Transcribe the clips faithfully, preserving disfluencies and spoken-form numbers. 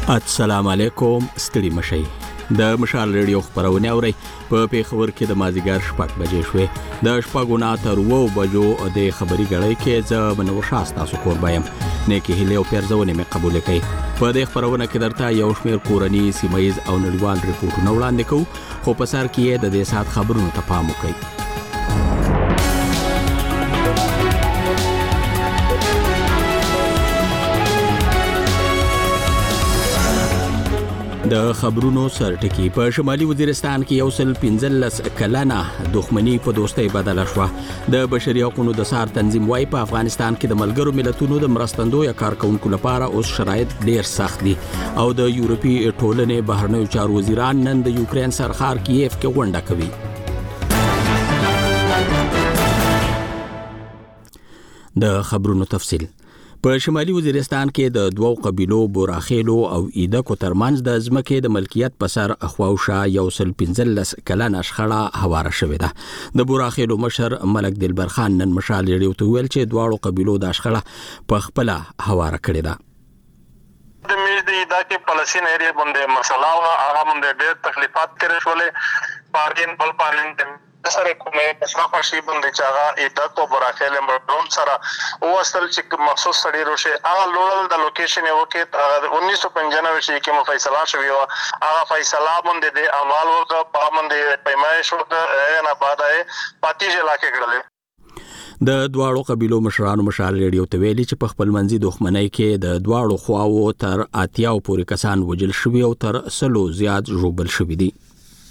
السلام علیکم، ستړي مشئ. د مشال ریډیو خبرونه اوري په پیښور کې د مازیګر شپږ بجې شوې. د شپږو نه تر اوو بجو د خبري غړي کې زه منور شاست تاسو قربایم. نیکی هیله او پیرزونه مې قبول کړئ. په دې خبرونه کې درته یو شمېر کورنی، سیمایز او نړیوال ریپورتونه وړاندې کوو، خو په سر کې د دې سات خبرونو ته پام وکړئ. د خبرونو سرټکی. په شمالي وزیرستان کې یو سل پنځلس کلنه دښمنی په دوستۍ بدله شوه. د بشري حقوقو د سار تنظیم وايي په افغانستان کې د ملګرو ملتونو د مرستندوی کارکونکو لپاره اوس شرایط ډیر سخت دي او د یورپی ټولنې بهرنیو چارو وزیران نن د یوکرين سرخار کیف کې غونډه کوي. د خبرونو تفصیل. په شمالي وزیرستان کې د دوو قبیلو بوراخیلو او ایدکو ترمنځ د ځمکې د ملکیت په سر اخواوشه یو سل پنځلس کلنه شخړه هواره شوې ده. د بوراخیلو مشر ملک دلبر خان نن مشال ریډیو ته ویل چې دواړو قبیلو د شخړه په خپل هواره کړې ده. د میز د کې پالیسین ایریا باندې مسله او هغه باندې ډېر تکلیفات کړې شولې. پارکین بل پارلمان سره کومه مسله شي باندې چې هغه ایدکو بوراخیل مرون سره او اصل چې مخصوص سړي روشه هغه لوړل د لوکیشن یو کې انیس سو پنځانوي شي کې فیصله شوی و. هغه فیصله باندې د عمل ورته په باندې پیمایش ورته نه بعدای پاتې علاقې کړل. د دواړو قبیلو مشرانو مشال ریډیو ته ویلي چې په خپل منځي دښمنۍ کې د دواړو خواو تر اتیاو پورې کسان وجل شوي او تر سلو زیات ژوبل شوي دي.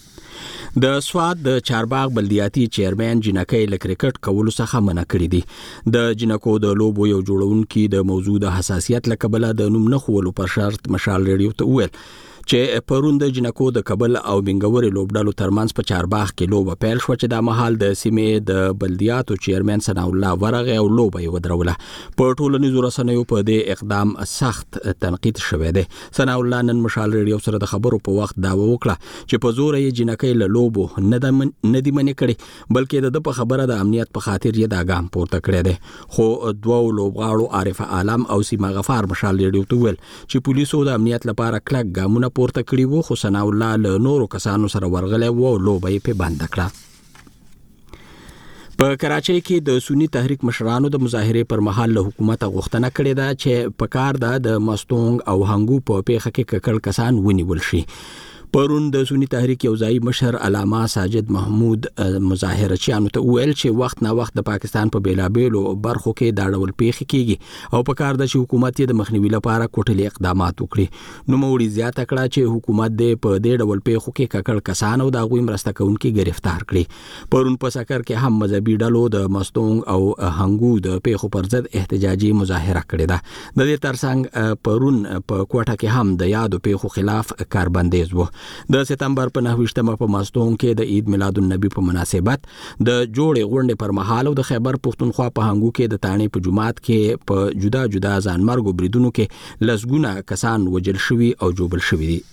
د سواد د چارباغ بلدیاتي چیرمن جنکې ل کرکټ کولو څخه منع کړی دي. د جنکو د لوبو یو جوړونکي د موضوع د حساسیت لکبله د نوم نه خولو پر شرط مشال ریډیو ته ویل چې پرون د جنکو د کابل او بنګوري لوبډالو ترمنځ په چارباغ کې لوبه پیل شو چې د محل د سیمې د بلدیاتو چیرمن ثنا الله ورغه او لوبه یې ودروله. په ټولنیزو رسنیو په دې اقدام سخت تنقید شوی دی. ثنا الله نن مشال ریډیو سره د خبرو په وخت داوا وکړه چې په زور یې جنکې له لوبو نه د نه دی منې کړي، بلکې د په خبره د امنیت په خاطر یې دا ګام پورته کړی دی. خو دوه لوبغاړو عارف عالم او سیما غفار مشال ریډیو ته ویل چې پولیسو د امنیت لپاره کلک ګامونه پورته کړی وو، خو ثنا الله له نورو کسانو سره ورغلی وو او لوبه یې په بند کړه. په کراچۍ کې د سنی تحریک مشرانو د مظاهرې پر مهال له حکومت غوښتنه کړې ده چې په کار ده د مستونګ او هنګو په پیښه کې ککړ کسان ونیول شي. پرون د سنی تحریک یو ځای مشر علامه ساجد محمود مظاهرچیانو ته ویل چې وخت نه وخت د پاکستان په بیلابیلو برخو کې دا ډول پیښې کیږي او په کار ده چې حکومت یې د مخنیوي لپاره کوټلي اقدامات وکړي. نو موړي زیاته کړه چې حکومت دې په دې ډول پیښو کې ککړ کسان او د غوي مرسته کوونکي گرفتار کړي. پرون په سکر کې هم مذهبي ډلو د مستونګ او هنګو د پیښو پر ضد احتجاجي مظاهره کړې ده. د دې ترڅنګ پرون په کوټه کې هم د یادو پیښو خلاف کاربندیز وو. د سپتمبر په نهویشتمه په مستونګ کې د عید میلاد النبی په مناسبت د جوړې غونډې پر مهال او د خیبر پښتونخوا په هنګو کې د تانې په جماعت کې په جدا جدا ځانمرګو بریدونو کې لسګونه کسان وجل شوي او جوبل شوي دي.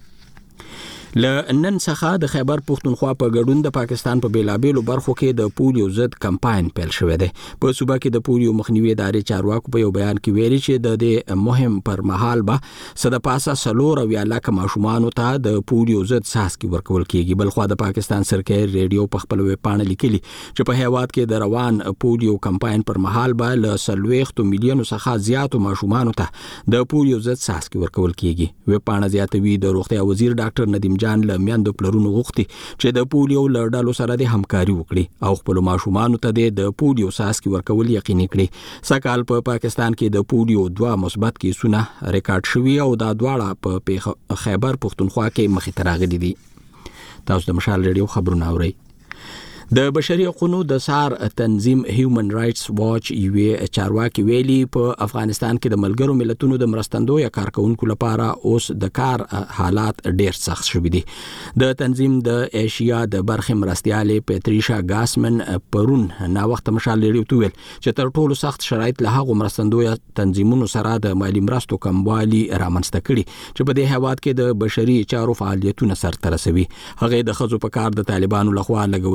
ل نن څخه د خیبر پښتونخوا په ګډون د پاکستان په بیلابیلو برخو کې د پولیو ضد کمپاین پیل شوی دی. په صوبه کې د پولیو مخنیوي ادارې چارواکو په یو بیان کې ویلي چې د دې مهم پر مهال به صد پاسه سلور او یا لک ماشومان ته د پولیو ضد څاڅکي ورکول کیږي. بلخو د پاکستان سرکاري ریډیو په خپل ویب پاڼه لیکلي چې په هیواد کې د روان پولیو کمپاین پر مهال به ل سلويخت میلیونو څخه زیاتو ماشومان ته د پولیو ضد څاڅکي ورکول کیږي. ویب پاڼه زیاتوي د روغتیا وزیر ډاکټر ندیم جان له میاندو پلرونو غوښتي چې د پولیو له ډلو سره د همکاري وکړي او خپل ماشومانو ته د پولیو څاڅکي ورکول یقیني کړي. سکهال په پاکستان کې د پولیو دوه مثبت کیسونه ریکارډ شوي او دا دواړه په خیبر پښتونخوا کې مخې ته راغلي دي. تاسو د مشال ریډیو خبرونه اورئ. د بشري حقوقو د سار تنظیم هیومن رائټس واچ یوې چارواکي ویلي په افغانستان کې د ملګرو ملتونو د مرستندوی کارکونکو لپاره اوس د کار حالات ډیر سخت شوي دي. د تنظیم د ایشیا د برخې مرستیالې پیټریشا ګاسمن پرون نا وخت مشال ریډیو ته ویل چې تر ټولو سخت شرایط له هغو مرستندوی تنظیمونو سره د مالی مرستو کموالي رامنځته کړي چې په دې هیواد کې د بشري چارو فعالیتونه سرته رسوي. هغه د ښځو په کار د طالبانو لخوا لګول شوي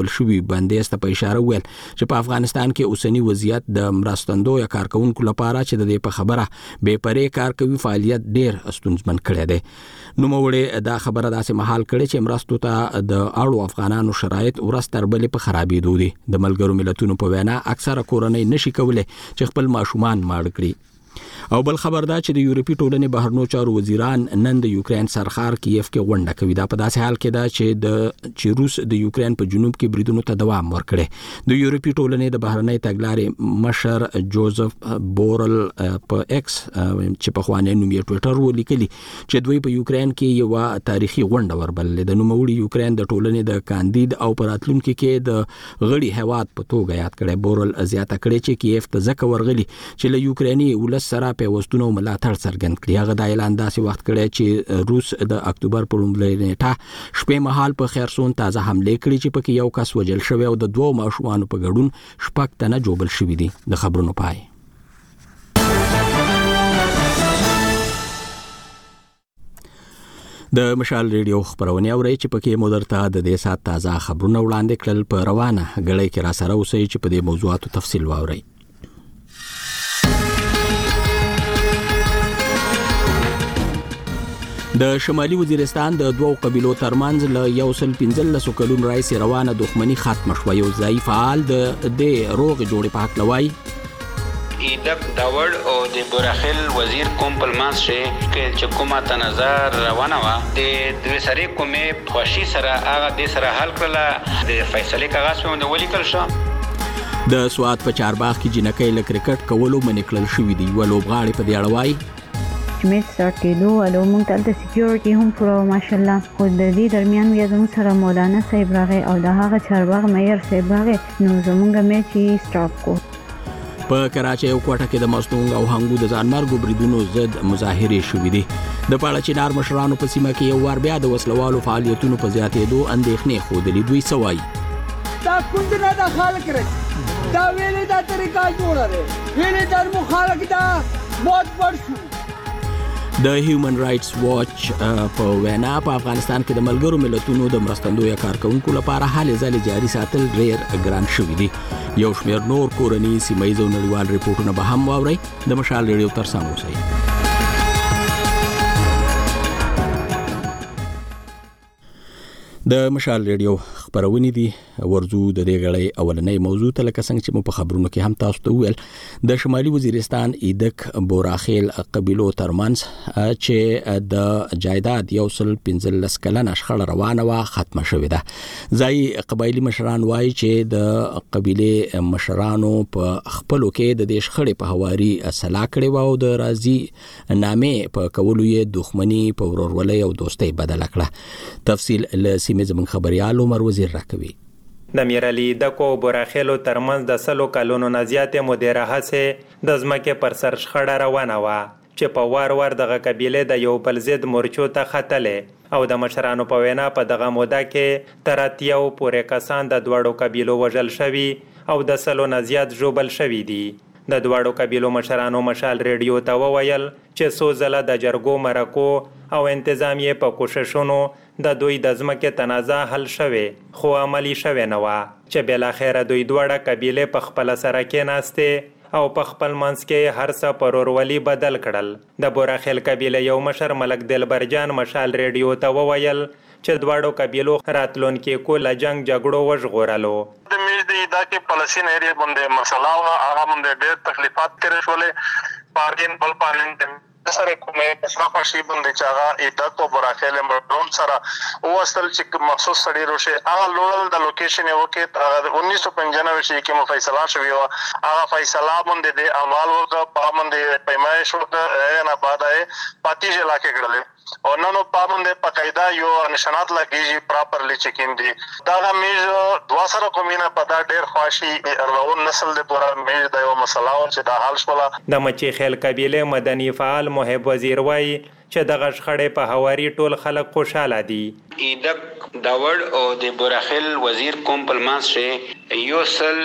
بندیز ته په اشاره ویل چې په افغانستان کې اوسنی وضعیت د مرستندو یا کارکونکو لپاره چې د دې په خبره بې پرې کار کوي فعالیت ډیر ستونزمن کړی دی. نوموړي دا خبره داسې مهال کړې چې مرستو ته د اړو افغانانو شرایط ورځ تر بلې په خرابېدو دي. د ملګرو ملتونو په وینا اکثره کورنۍ نشي کولی چې خپل ماشومان ماړ کړي. او بل خبر دا چې د یورپي ټولنې بهرنیو چارو وزیران نن د یوکرين سرخار کیف کې غونډه کوي. دا په داسې حال کې دا چې د چې روس د یوکرين په جنوب کې بریدونو ته دوام ورکړي. د یورپي ټولنې د بهرنۍ تګلارې مشر جوزف بورل په ایکس چې په خوانې نوم یې ټوئیټر ولیکلی چې دوی په یوکرين کې یو تاریخي غونډه وربللې. د نوموړي یوکرين د ټولنې د کاندید او پراتلونکو کې د غړي هواد په توګه یاد کړي. بورل زیاته کړي چې کیف ته ځکه ورغلي چې له یوکريني ولس سره په وستونو ملاتړ څرګند کړي. هغه د اعلان داسې وخت کړی چې روس د اکتوبر په لومړۍ نیټه شپې مهال په خیرسون تازه حمله کړې چې پکې یو کس وژل شوی او د دوو ماشومانو په ګډون شپږ تنه جوبل شوي دي. د خبرونو پای. د مشال ریډیو خبرونه اوري چې پکې مودرته د دې سات تازه خبرونه وړاندې کړل. په روانه غړې کې را سره اوسئ چې په دې موضوعاتو تفصیل واورئ. د شمالي وزیرستان د دوو قبیلو ترمنځ له یو سل پنځلسو کلونو راهیسې روانه دښمني ختمه شوه. یو ځایي فعال د دې روغې جوړې په هکله وایي ایدک داوړ او د بوراخیل وزیر کوم پلمانس چې چې کومه تنظر روانه وه د دوی سره کومې خوشي سره هغه د سره حل کړله. د فیصلې کاغذ په باندې ولیکل شو. د سوات په چارباغ کې جنکۍ له کرکټ کولو منع کړل شوي دي. یوه لوبغاړې په دې اړه وایي میچ سٹارټ کېدو او موږ ته د سکیورټي هم پوره ماشاءالله خو د دې درمیان بیا زموږ سره مولانا صاحب راغی او د هغه چارباغ مېر صاحب راغی نو زموږ میچ یې سٹاپ کو. په کراچۍ او کوټه کې د مستونګ او هنګو د ځانمرګو بریدونو ضد مظاهرې شوې دي. د پاړه چینار مشرانو په سیمه کې یو وار بیا د وسلوالو فعالیتونو په زیاتېدو اندېښنې ښودلې. دوی څه وایي؟ دا کندنه د خلک رسي دا ویلې دا طریقه جوړه ده ویلې در مخالک دا موت پړ شو. د هیومن رائټس واچ په وینا په افغانستان کې د ملګرو ملتونو د مرستندو یا کارکونکو لپاره هلې ځلې جاري ساتل ډېر ګران شوي دي. یو شمېر نور کورني سیمه ییز او نړیوال ریپورټونه به هم واورئ. د مشال ریډیو ترڅنګ اوسئ. د مشال ریډیو خبرونه دي ورزو د دې غړې اولنۍ موضوع ته لکه څنګه چې مو په خبرونو کې هم تاسو ته ویل د شمالي وزیرستان ایدک بوراخیل قبیلو ترمنځ چې د جایداد یو سل پنځلس کلنه شخړه روانه وه ختمه شوې ده. ځایي قبایلي مشران وایي چې د قبیلې مشرانو په خپلو کې د دې شخړې په هواري سلا کړې وه او د راضي نامې په کولو یې دښمني په ورورولۍ او دوستۍ بدله کړه. تفصیل له سیمې زموږ خبریال عمر وزیر راکوي. د میرعلي دکو بوراخیلو ترمنځ د سلو کلونو نه زیاتې مودې راهیسې د ځمکې پر سر شخړه روانه وه چې په وار وار دغه قبیلې د یو بل ضد مورچو ته ختلې او د مشرانو په وینا په دغه موده کې تر اتیاو پورې کسان د دواړو قبیلو وژل شوي او د سلو نه زیات ژوبل شوي دي. د دواړو قبیلو مشرانو مشال ریډیو ته وویل چې څو ځله د جرګو مرکو او انتظامیې په کوششونو د دوی د ځمکې تنازع حل شوې خو عملي شوې نه وه چې بالاخره دوی دواړه قبیلې په خپله سره کېناستې او په خپل منځ کې هر څه په ورورولي بدل کړل. د بوراخیل قبیلې یو مشر ملک دلبرجان مشال ریډیو ته وویل چې دواړو قبیلو راتلونکي کو له جنگ جګړو وژغورلو. د میز د دا کې پلسین ایریا باندې مسله وا هغه باندې ډېر تکلیفات کړې شولې پارین بل پارین سره کومه اسما خوشي باندې چاغه ایدک او بوراخیل مرون سره او اصل چې مخصوص سړي روشه هغه لوړل د لوکیشن یو کې انیس سو پنځانوي کې مو فیصله شوی و هغه فیصله باندې د عمل ورته پامندې پیمایش ورته نه پاتای پاتیج علاقې کړل او نن په باندې پقاعده یو نشانات لګیږي پراپرلی چیکین دي دا میز دوا سره کومینه پتا ډیر خواشي ارلون نسل د پورا میز د یو مسله چې د حال شولا. د مچی خیل قبیله مدني فعال محب وزیر وای چې د غشخړې په هواري ټول خلک خوشاله دي. ایدک داوړ او د بوراخیل وزیر کوم پلمانس یو سل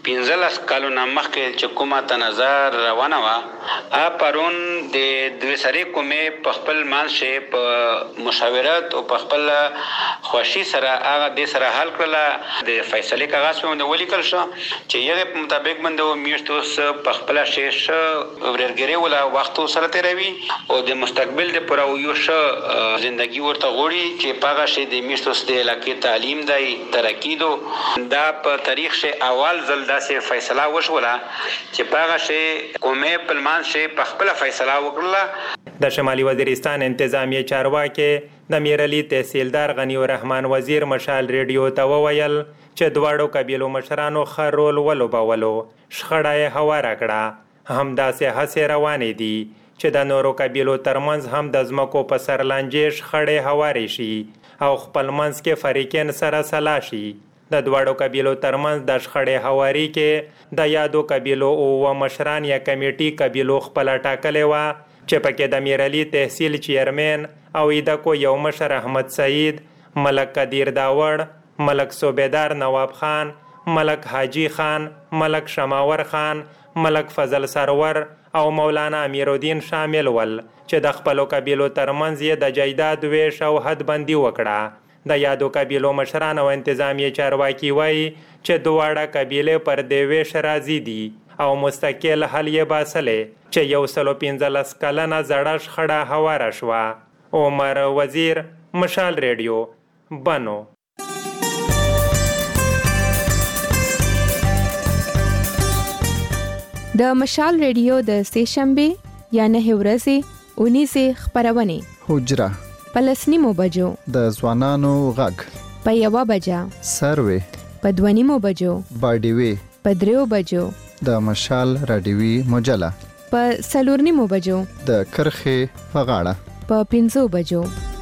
پنځلس کالونه مخکې چې کومه تنازع روانه وه ا پرون د دوی سره کومې په خپل منځ په مشاورت او په خپل خوشي سره هغه د سره حل کړله د فیصلې کاغذ په باندې ولیکل شو چې یغه په مطابق باندې میشتوس په خپل شیش ورګری ولا وخت سره تیروي او د مستقبل د پرو یو ش ژوندۍ ورته غوړي چې پاغه شي د میشتوس د علاقې تعلیم دی ترقی دو دا په تاریخ شه اول ځل داسې فیصله وشوله چې پاغه شي کومې پلمان شي په خپل فیصله وکړه د شمالي وزیرستان انتظامی چارواکي د میرعلی تحصیلدار غنی الرحمن وزیر مشال ریډیو ته وویل چې دواړو قبیلو مشرانو خرول ولوبولو شخړه هواره کړه همداسې هڅې روانې دي چې د نورو قبیلو ترمنځ هم د ځمکو په سر لانجې شخړې هوارې شي او خپل منځ کې فریقین سره سلا شي د دواړو قبیلو ترمنځ د شخړې هواري کې د یادو قبیلو او مشران یا کمیټي قبیلو خپل ټاکلې وه چې پکې د میرعلی تحصیل چیرمن او ایدکو یو مشر احمد سعید، ملک قدیر داوړ، ملک صوبیدار نواب خان، ملک حاجی خان، ملک شماور خان، ملک فضل سرور او مولانا امیرالدین شامل ول چې د خپلو قبیلو ترمنځ یې د جایداد ویش او حد بندي وکړه. د یادو قبیلو مشران او انتظامی چارواکي وایي چې دواړه قبیلې پر دې ویش راضي دي او مستقل حل یې باسلې چې یو سلو پنځلس کلنه زړه شخړه هواره شوه. عمر وزیر، مشال ریډیو، بنو. د مشال ریډیو د سې شنبه یا نه ورځې اونیزه خبرونه حجره پلسنیمو بجو د ځوانانو غږ په یوه بجه سروي په دوانیمو بجو باډیوي په دریو بجو د مشال رادیوي مجله په سلورنیمو بجو د کرخه په غاړه په پنځو بجو.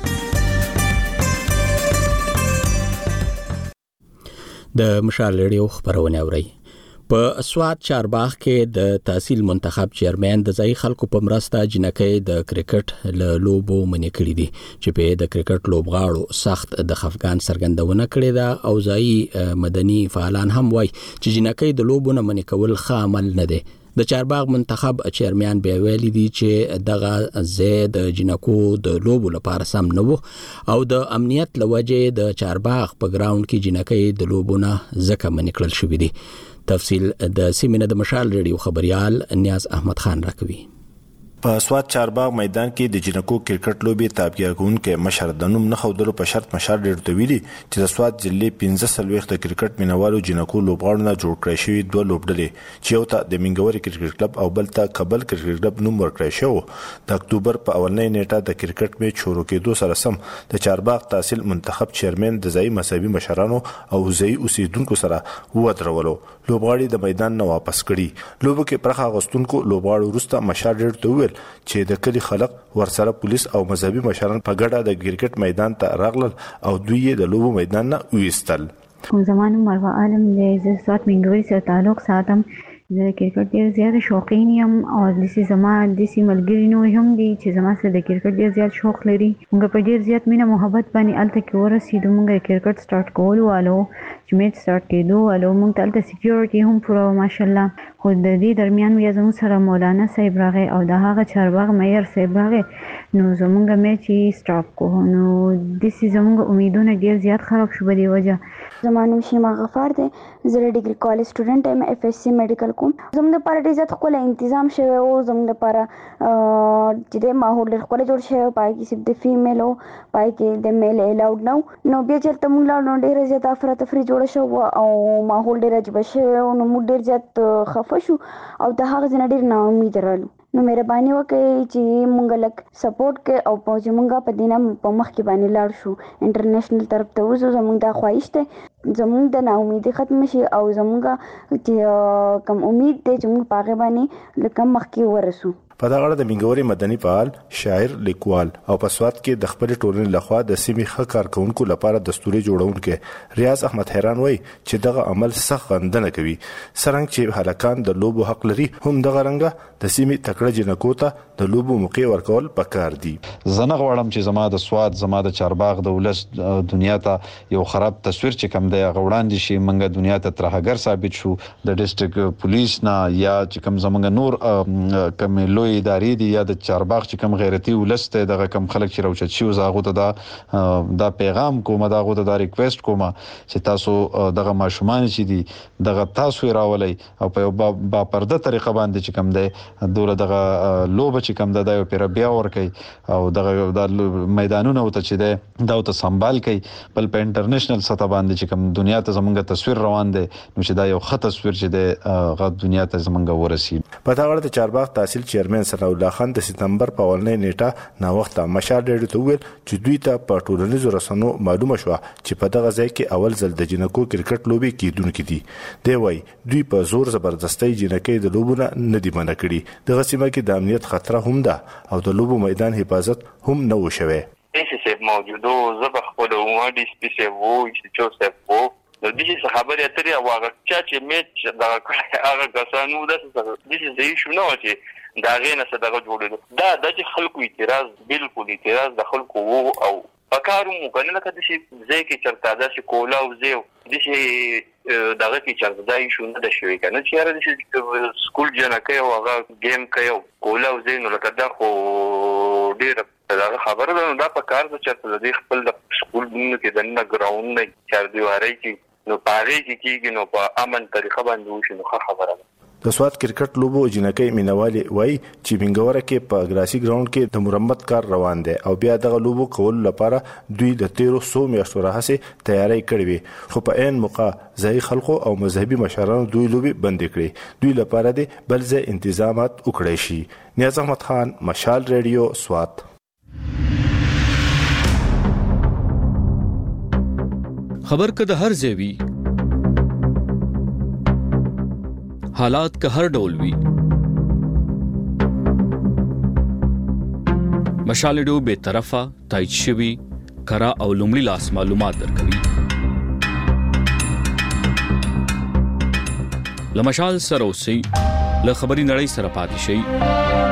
د مشال ریډیو خبرونه اوري. په سوات چارباغ کې د تحصیل منتخب چیرمن د ځای خلکو په مرسته جنکۍ د کرکټ له لوبو منې کړې دي چې په د کرکټ لوبغاړو سخت د خفګان څرګندونه کړې ده او ځای مدني فعالان هم وایي چې جنکۍ د لوبو نه منې کول ښه عمل نه دی. د چارباغ منتخب چیرمن بیا ویلي دي چې دغه ځای د جنکو د لوبو لپاره سم نه وو او د امنیت له وجې د چارباغ په ګراوند کې جنکۍ د لوبو نه ځکه منې کړل شوي دي. تفصیل د سیمینه د مشال ریډیو خبريال نیاز احمد خان راکوي. په سوات چارباغ میدان کې د جنکو کرکټ لوبي تابعګون کې مشر د نوم نه خودلو په شرط مشر ډېر تویلي چې د سوات ضلع پنځه سلويخت کرکټ مینوالو جنکو لوبغاړو نه جوړ کړی شوی دوه لوبډلې چې یو ته د منګوري کرکټ کلب او بل ته کابل کرکټ کلب نوم ورکړی شو. د اکتوبر په اولنۍ نیټه د کرکټ میچ شروع کېدو سره سم د چارباغ تحصیل منتخب چیرمن د ځای مذهبي مشرانو او ځای اوسیدونکو سره ودرولو لوبغاړي د میدان نه واپس کړي. لوبو کې پرخه غستونکو لوبغاړو وروسته مشر ډېر تویل چې د کلی خلک ورسره پولیس او مذهبي مشران په ګډه د کرکټ میدان ته راغلل او دوی د لوبو میدان نه وېستل. زمانو مروه عالم د سوات منګوري سره تعلق ساتم. د کرکټ ډیر زیات شوقین یم او د سي زما د سي ملګری نو هم دي چې زما سره د کرکټ ډیر زیات شوق لري. موږ په ډیر زیات مینه محبت باندې الته کې ورسېدو. موږ کرکټ سٹارټ کولو والو چې میچ سٹارټ کېدو والو موږ تلته سکیورټي هم پوره ماشاءالله. خو د دې درمیان بیا زموږ سره مولانا صاحب راغی او د هغه چارباغ مېر صاحب راغی نو زموږ میچ سٹاپ کو نو د سي زموږ امیدونه ډیر زیات خراب شو په دې وجه. زمانو شیما غفار دی زه ډیګري کالج سټوډنټ یم اف اس سی میډیکل کوم. زموږ لپاره ډیر زیات خپل تنظیم شوی او زموږ لپاره چې د ماحول ډیر خپل جوړ شوی پای کې صرف د فیمیل او پای کې د میل الاود نو نو بیا چې موږ لاړو ډیر زیات افراطفری جوړ شو او ماحول ډیر عجیب شوی او نو موږ ډیر زیات خفه شو او د هغه ځنه ډیر نا امید رالو. نو مهرباني وکړئ چې مونږ لک سپورټ کې او په چې مونږه په دینه په مخ کې باندې لاړ شو انټرنیشنل طرف ته وځو. زمونږ د خواهش ته زمونږ د نا امیدي ختم شي او زمونږ چې کوم امید دی چې مونږ پاغه باندې لکه مخ کې ورسو. په دغه اړه د منګوري مدني فعال، شاعر، لیکوال او په سواد کې د خپل ټولنې لخوا د سیمې ښه کارکونکو لپاره دستوري جوړونکي ریاض احمد حیران وایي چې دغه عمل سخت غندنه کوي، څرنګه چې هلکان د لوبو حق لري هم دغه رنګه د سیمې تکړه جنکو ته د لوبو موقع ورکول پکار دي. زه نه غواړم چې زما د سواد، زما د چارباغ د ولس دنیا ته یو خراب تصویر چې کم دی هغه وړاندې شي، منګه دنیا ته ترهګر ثابت شو د ډیسټریکټ پولیس نه یا چې کم زمونږ نور کم لوی ادارې دي یا د چارباغ چې کم غیرتی ولس ته دغه کم خلک چې راوچت شي زاغو ته دا دا پیغام کوم، داغو ته دا ریکوست کوم چې تاسو دغه ماشومان چې دي دغه تاسو راولي او په یو با پرده طریقه باندې چې کم دی دوله دغه لوبه چې کم ده دا یو پیر بیا ور کوي او دغه د میدانونو ته چې دی دا ته سنبال کوي، بل په انټرنیشنل سطح باندې چې کم دنیا ته زمونږ تصویر روان دی نو چې دا یو ښه تصویر چې دی غو دنیا ته زمونږ ورسي. په دا اړه د چارباغ تحصیل چیرمن ثناء الله خان د سپتمبر په اولنۍ نیټه نا وخت مشال ډېر ته ویل چې دوی ته په ټولنیزو رسنیو معلومه شو چې په دغه ځای کې اول ځل د جنکو کرکټ لوبي کیدونکې دي. دی وايي دوی په زور زبردستۍ جنکې د لوبونه نه دی منع کړي، دغه سیمه کې د امنیت خطر هم ده او د لوبو میدان حفاظت هم نه وشوي. ایسه سه موجودو زبخ په دوه دي سپیسه وو چې چوسه وو د دې خبرې اترې او هغه چې میچ دا هغه کسانو د دې دې شو نو چې دا غینه څه دغه جوړېدو دا د خلکو اعتراض بالکل اعتراض د خلکو وو او پکارو مو کنه لکه د شي ځای کې چرته دا چې کولا او زیو د شي دغه کې چرته دا شو نه د شوی کنه چې را د شي سکول جنکه او هغه گیم کوي کولا او زینو لکه دا خو ډیر دا خبره ده دا پکار د چرته د خپل د سکول کې د نه ګراوند نه چار دیواري کې نو پاره کې کېږي نو په امن طریقه باندې وشي نو خبره ده. د سواد کرکټ لوبو جنکې مینوالي وای چې منګوره کې په ګراسي ګراوند کې د مرمت کار روان دی او بیا دغه لوبو کول لپاره دوی د تیرو سو میاشتو راهسه تیاری کړې وي، خو په عین موقع ځای خلکو او مذهبي مشرانو دوی لوبي بند کړې، دوی لپاره دي بل ځای تنظیمات وکړي شي. نیاز احمد خان، مشال ریډیو، سواد. خبر که د هر ځای وي، حالات که هر ډول وي، مشال ریډیو به طرفه تایید شوی کرا او لومړي لاس معلومات درکوي. لمشال سره اوسئ، له خبري نړۍ سره پاتې شئ.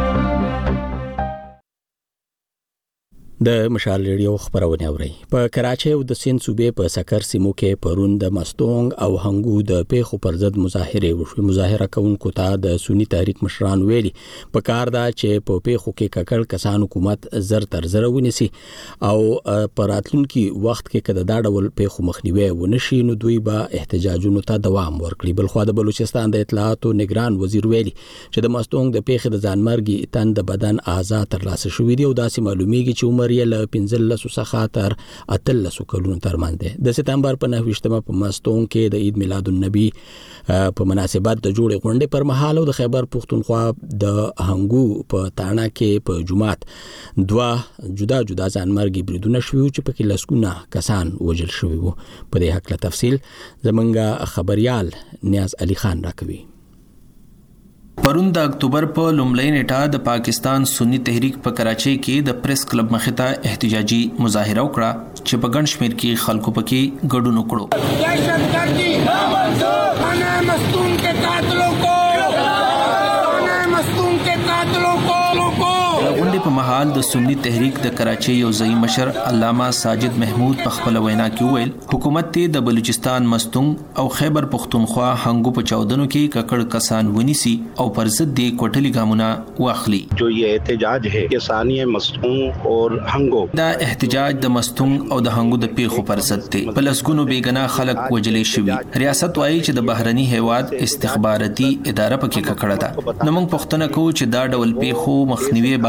د مشال ریډیو خبرونه اوري. په کراچۍ او د سین صوبې په سکر سیمو کې پرون د مستونګ او هنګو د پیښو پر ضد مظاهره وشوه. مظاهره کوونکو ته د سنی تحریک مشران ویلي په کار دا چې په پیښو کې ککړ کسان حکومت زر تر زر ونیسي او په راتلونکي وخت کې کده دا ډول پیښو مخنیوي ونشي نو دوی به احتجاجونو ته دوام ورکړي. بل خو د بلوچستان د اطلاعات او نگران وزیر ویلي چې د مستونګ د پیښې د ځانمرګي تن د بدن آزاد تر لاسه شوې دي او داسې معلومیږي چې عمر یې له پنځه لسو څخه تر اته لسو کلونو ترمنځ دی. د سپتمبر په نهه ویشتمه په مستونګ کې د عید میلاد النبی په مناسبت د جوړې غونډې پر مهال او د خیبر پښتونخوا د هنګو په تاڼه کې په جمعات دوا جدا جدا ځانمرګي بریدونه شوي چې پکې لسګونه کسان وژل شوي وو. په دې هکله تفصیل زمونږ خبريال نیاز علي خان راکوي. پرون د اکتوبر په لومړۍ نیټه د پاکستان سنی تحریک په کراچۍ کې د پریس کلب مخې ته احتجاجي مظاهره وکړه چې په ګڼ شمېر کې خلکو پکې ګډون وکړو. دهشتګردي نامنظور، انا مستون کے قاتلوں کو، انا مستون کے قاتلوں کو. غونډې په مهال د سنی تحریک د کراچۍ یو ځای مشر علامه ساجد محمود په خپل وینا کې وویل حکومت ته د بلوچستان مستونګ او خیبر پښتونخوا هنګو په چاودنو کې ککړ کسان ونیسي او پر ضد د کوټلي ګامونه واخلي. جو یہ احتجاج ہے کسانی مستونګ اور هنګو، دا احتجاج د مستونګ او د هنګو د پیښو پر ضد دی. په لسګونو بیګناه خلک وجلې شوي. ریاست وايي چې د بهرني هیواد استخباراتي اداره پکې ککړه ده. نو موږ پوښتنه کوو چې دا ډول پیښو مخنیوي به څوک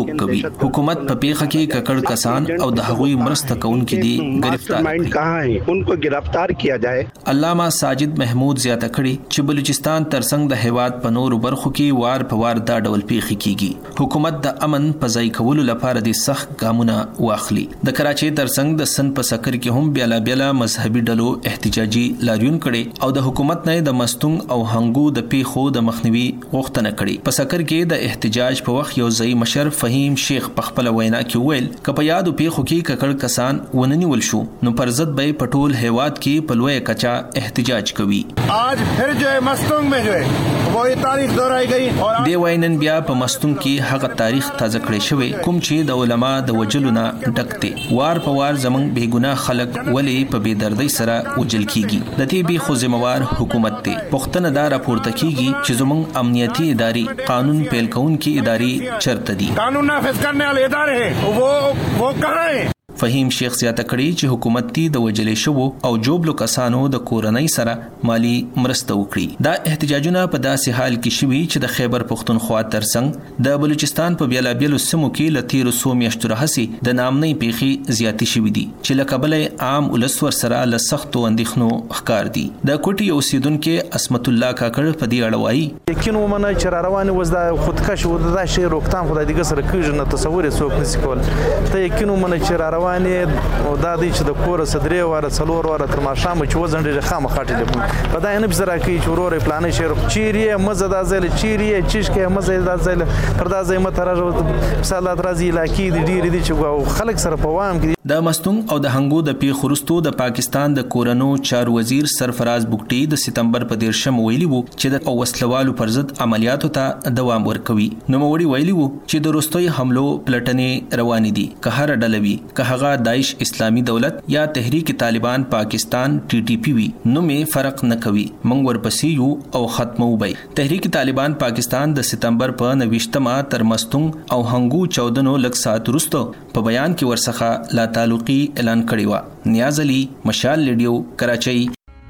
کوي. حکومت په پیښه کې ککړ کسان او د هغوی مرسته کوونکي دي گرفتار کړي. انکو گرفتار کیا جائے. علامہ ساجد محمود زیاته کړي چې بلوچستان ترڅنګ د هیواد په نورو برخو کې وار په وار دا ډول پیښې کیږي. حکومت د امن په ځای کولو لپاره د سخت ګامونه واخلي. د کراچۍ ترڅنګ د سن په سکر کې هم بیلا بیلا مذهبي ډلو احتجاجي لاریون کړي او د حکومت نه د مستونګ او هنګو د پیښو د مخنیوي غوښتنه کړې. په سکر کې د احتجاج په وخت یو ځای مشر فهیم شیخ په خپل وینا کې ویل ک په یادو پیښو کې ککړ کسان وننیول شو نو پر ضد به پټول هیواد کې په لوی کچا احتجاج کوي. आज फिर जो है मस्तूंग में जो है वो ये तारीख दोहराई गई और دی واینن بیا په مستونګ کې هغه تاریخ تازه کړی شوی کوم چې د علما د وجلونه ډکته وار په وار زمنګ بے ګناه خلک ولې په بے دردۍ سره وجل کیږي. د دې به خو ذمہوار حکومت ته پښتنه دا راپورته کیږي چې زموږ امنیتي ادارې قانون پیل کونکي ادارې چرته دي. قانون نافذ کرنے والے ادارے ہیں وہ وہ کہاں ہیں. فهیم شیخ زیاته کړي چې حکومت تی د وجلې شو او جوبلو کسانو د کورنۍ سره مالی مرسته وکړي. دا احتجاجونه په داسې حال کې شوي چې د خیبر پختونخوا ترڅنګ د بلوچستان په بیلا بیلو سیمو کې لتیر سو میاشتو راهسي د نامنۍ پیخي زیاتی شوي دي چې لکبل عام ولسور سره له سختو اندېښنو ښکار دي. د کوټي اوسیدونکو اسمت الله کاکړ په دې اړه وایي یقین ومنه چې را روانه وز د خودکش و د شی روکتان خدای دې سره کېږي نه تصور یې څوک نشي کول. ته یقین ومنه چې را روانه او دا دي چې د کور صدرې واره څلور واره تر ماښام چې وزن ډېر خامه خاطر په دا نه بزرا کې چې ورورې پلان شي چیرې مزه دا ځل چیرې چیش کې مزه دا ځل پر دا ځای متراجو صلات راځي لاکی دي ډېر دي چې خلک سره په وام کې. د مستونګ او د هنګو د پیښو وروسته د پاکستان د کورونو چار وزیر سرفراز بوکټي د سپتمبر په دیرشم ویلي وو چې د وسلوالو پر ضد عملیاتو ته دوام ورکوي. نو موړي ویلي وو چې د روستوي حملو پلټنې روان دي که هر ډلوي که هغه داعش اسلامی دولت یا تحریک طالبان پاکستان ټي ټي پی وي نو مې فرق نه کوي موږ ورپسې یو او ختمو وي. تحریک طالبان پاکستان د سپتمبر په نوښتمه تر مستونګ او هنګو چودنو لک سات وروسته په بیان کې ورڅخه لا تعلقي اعلان کړی و. نیاز علي مشال ریډیو کراچۍ.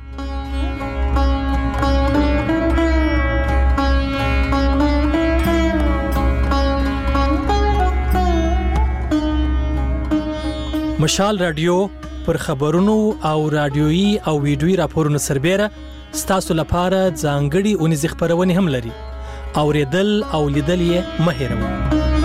مشال رادیو پر خبرونو او رادیويي او ویډیويي راپورونو سربېره ستاسو لپاره ځانګړي اونیز خبرونه هم لري. اوریدل او لیدل یې مه هېروئ.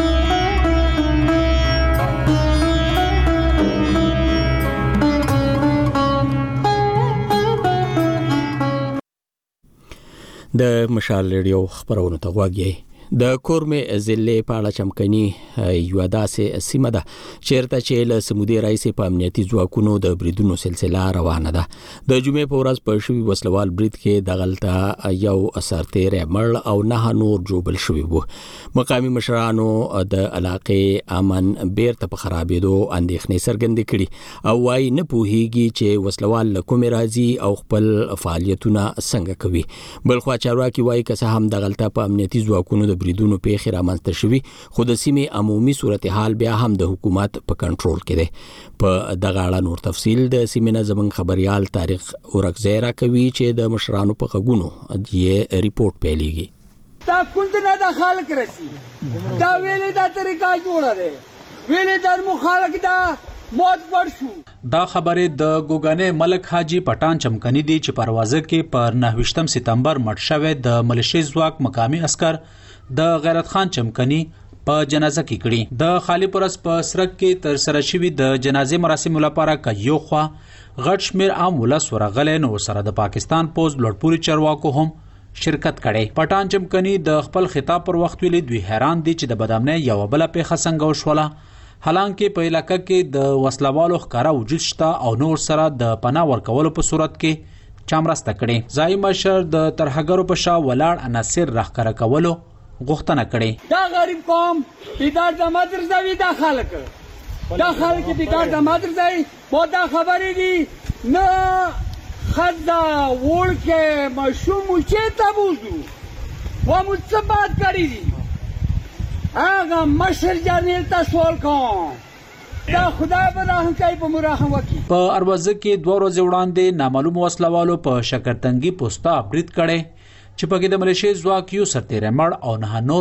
د مشال ریډیو خبرونه ته غوږی. د کورمې ضلع په اړه چمکني یو داسې سیمه ده چیرته چې له سمودي رئیس په امنیتي ځواکونو د بریدونو سلسله روانه ده. د جمعې په ورځ په شوي وسلوال برید کې دغلته یو سرتیر مړ او نه نور جوبل شوي وو. مقامي مشرانو د علاقې امن بیرته په خرابېدو اندېښنې څرګندې کړي او وايي نه پوهیږي چې وسلوال له کومې راځي او خپل فعالیتونه څنګه کوي. بلخوا چارواکي وايي که څه هم دغلته په امنیتي ځواکونو د بریدونو پیښې رامنځته شوي خو د سیمې عمومي صورتحال بیا هم د حکومت په کنټرول کې دی. په دغه اړه نور تفصیل د سیمې نه زموږ خبريال تاریخ اورکزی راکوي چې د مشرانو په غوږونو یې ریپورت پیلېږي. دا کله د خلک رسی دا ویلې دا طریقہ جوړه ده ویلې در مخالک دا موت پړ شو. دا خبره د ګوګانې ملک حاجی پټان چمکني دي چې پروازه کې پر نهه سپتمبر مړ شوی د ملیشي ځواک مقامي عسكر د غیرت خان چمکني په جنازه کې کړي. د خالی پرس په سرک کې تر سره شوی د جنازې مراسم لپاره کيو خوا غټ شمیر عام ولس ورغلې نو سره د پاکستان پوز لوړپوري چارواکو هم شرکت کړي. پټان چمکني د خپل خطاب پر وخت ویلي دوی حیران دي چې د بدامنۍ یو بل پیښه څنګه وشوله حالانکه په علاقې کې د وسلوالو ښکارا وجود شته او نور سره د پناه ورکولو په صورت کې چامرسته کړي. ځای مشر د ترهګرو په شا ولاړ عناصر راښکاره کولو غوښتنه کړي. دا غریب قوم بیدار د مدرسې دا خلک دا خلک بیدار د مدرسې مو دا خبرې دي نه خدا ورکه مشوم چې تبوزو و مصبات کړی دي هغه مشر جنرال ته سوال کوم دا خدای په رحم کوي په مرحم وکي. په اروازه کې دوه ورځې وړاندې نامعلوم وسلوالو په شکرتنګي پوسټا برید کړي چې په کې د ملیشي ځواک یو سرتیر مړ او نه نور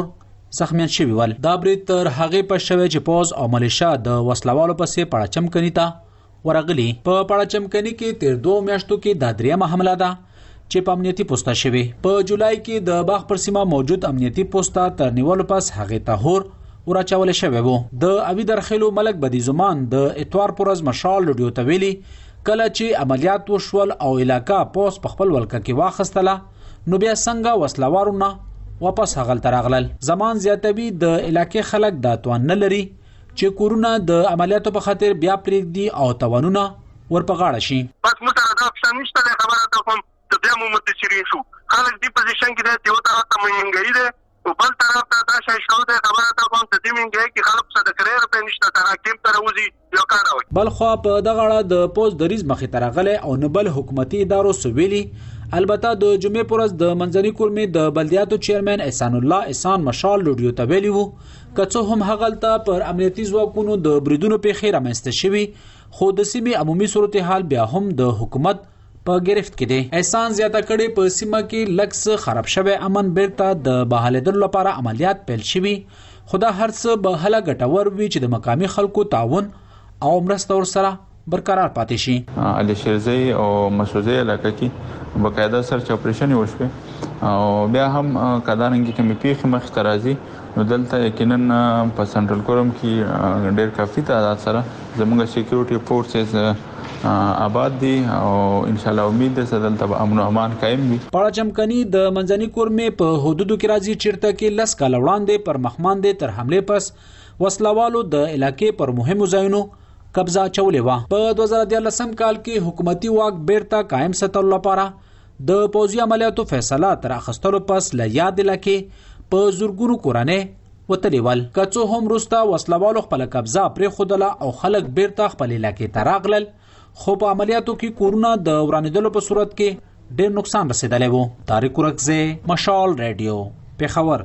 زخمیان شوي ول. دا برید تر هغې په شوی چې پوز او ملیشا د وسلوالو پسې پړاچمکني ته ورغلي. په پړاچمکني کې تیر دوه میاشتو کې دا دریمه حمله ده چې په امنیتي پوسټه شوی. په جولای کې د باغ پر سیمه موجود امنیتي پوسټه تر نیولو پس هغې ته هور وراچول شوی وو. د اوی درخیلو ملک بدی زمان د اتوار پرز مشال لډیو ته ویلي کله چې عملیات وشول او علاقہ پوس په خپل ولکه کې واخستله نو بیا څنګه وسلوارونه واپس هغل تراغلل. زمان زیاتوي د علاقې خلک دا توان نه لري چې کورونه د عملیاتو په خاطر بیا پرېږدي او توانونه ورپغاړه شي. بس موږ دا افسانه نشته خبره ته کوم ته بیا مو متشرین شو خلک دی پوزیشن کې دی یو طرف ته منګری دی او بل طرف ته دا شای شو دی خبره ته کوم ته دی منګری کې خلک څه د کریر په نشته تراکم تر وځي یو کار وي. بل خو په دغه اړه د پوز دریز مخې ترغله او نبل حکومتي ادارو سویلي البته د جمعې پرز د منځني کورمې د بلدیاتو چیرمن احسان الله احسان مشال لډیو ته ویلی وو کڅو هم هغلته پر امنیتي ځواکونو د بریدونو په خیر رامنځته شوي خو د سیمې عمومي صورتحال بیا هم د حکومت په گرفت کې دی. احسان زیاته کړي په سیمه کې لکس خراب شوی امن بیرته د بحالېدلو لپاره عملیات پیل شوي خدا هر څه به هله ګټور وي چې د مقامي خلکو تعاون او مرسته ورسره برقرار پاتې شي. علي شیرزی او مسعودي علاقه کې باقاعده سرچ اپریشن وشوي او بیا هم کدانګي کمی پیخ مخ ترازی نو دلته یقینا په سنټرل کورم کې ډېر کافي تعداد سره زموږ سکیورټي فورسز آباد دي او ان شاء الله امید ده دلته امن او امان قائم وي. پړاچمکني د منځني کورمې په حدودو کې راځي چیرته کې لس کال وړاندې پر مخماندې تر حمله پس وسلوالو د علاقې پر مهمو ځایونو قبضه چولې و. په دوه زره دیارلسم کال کې حکومتي واک بیرته قائم ساتلو لپاره د پوځي عملیاتو فیصله تر اخستلو پس له یاد علاقې په زورګونو کورانه وتلی ول. کڅو هم روستا وسلوالو خپل قبضه پرې خودله او خلک بیرته خپل علاقې ته راغلل خو په عملیاتو کې کورونه د ورانېدلو په صورت کې ډېر نقصان رسیدلی وو. طارق ورکزی مشال ریډیو پیښور.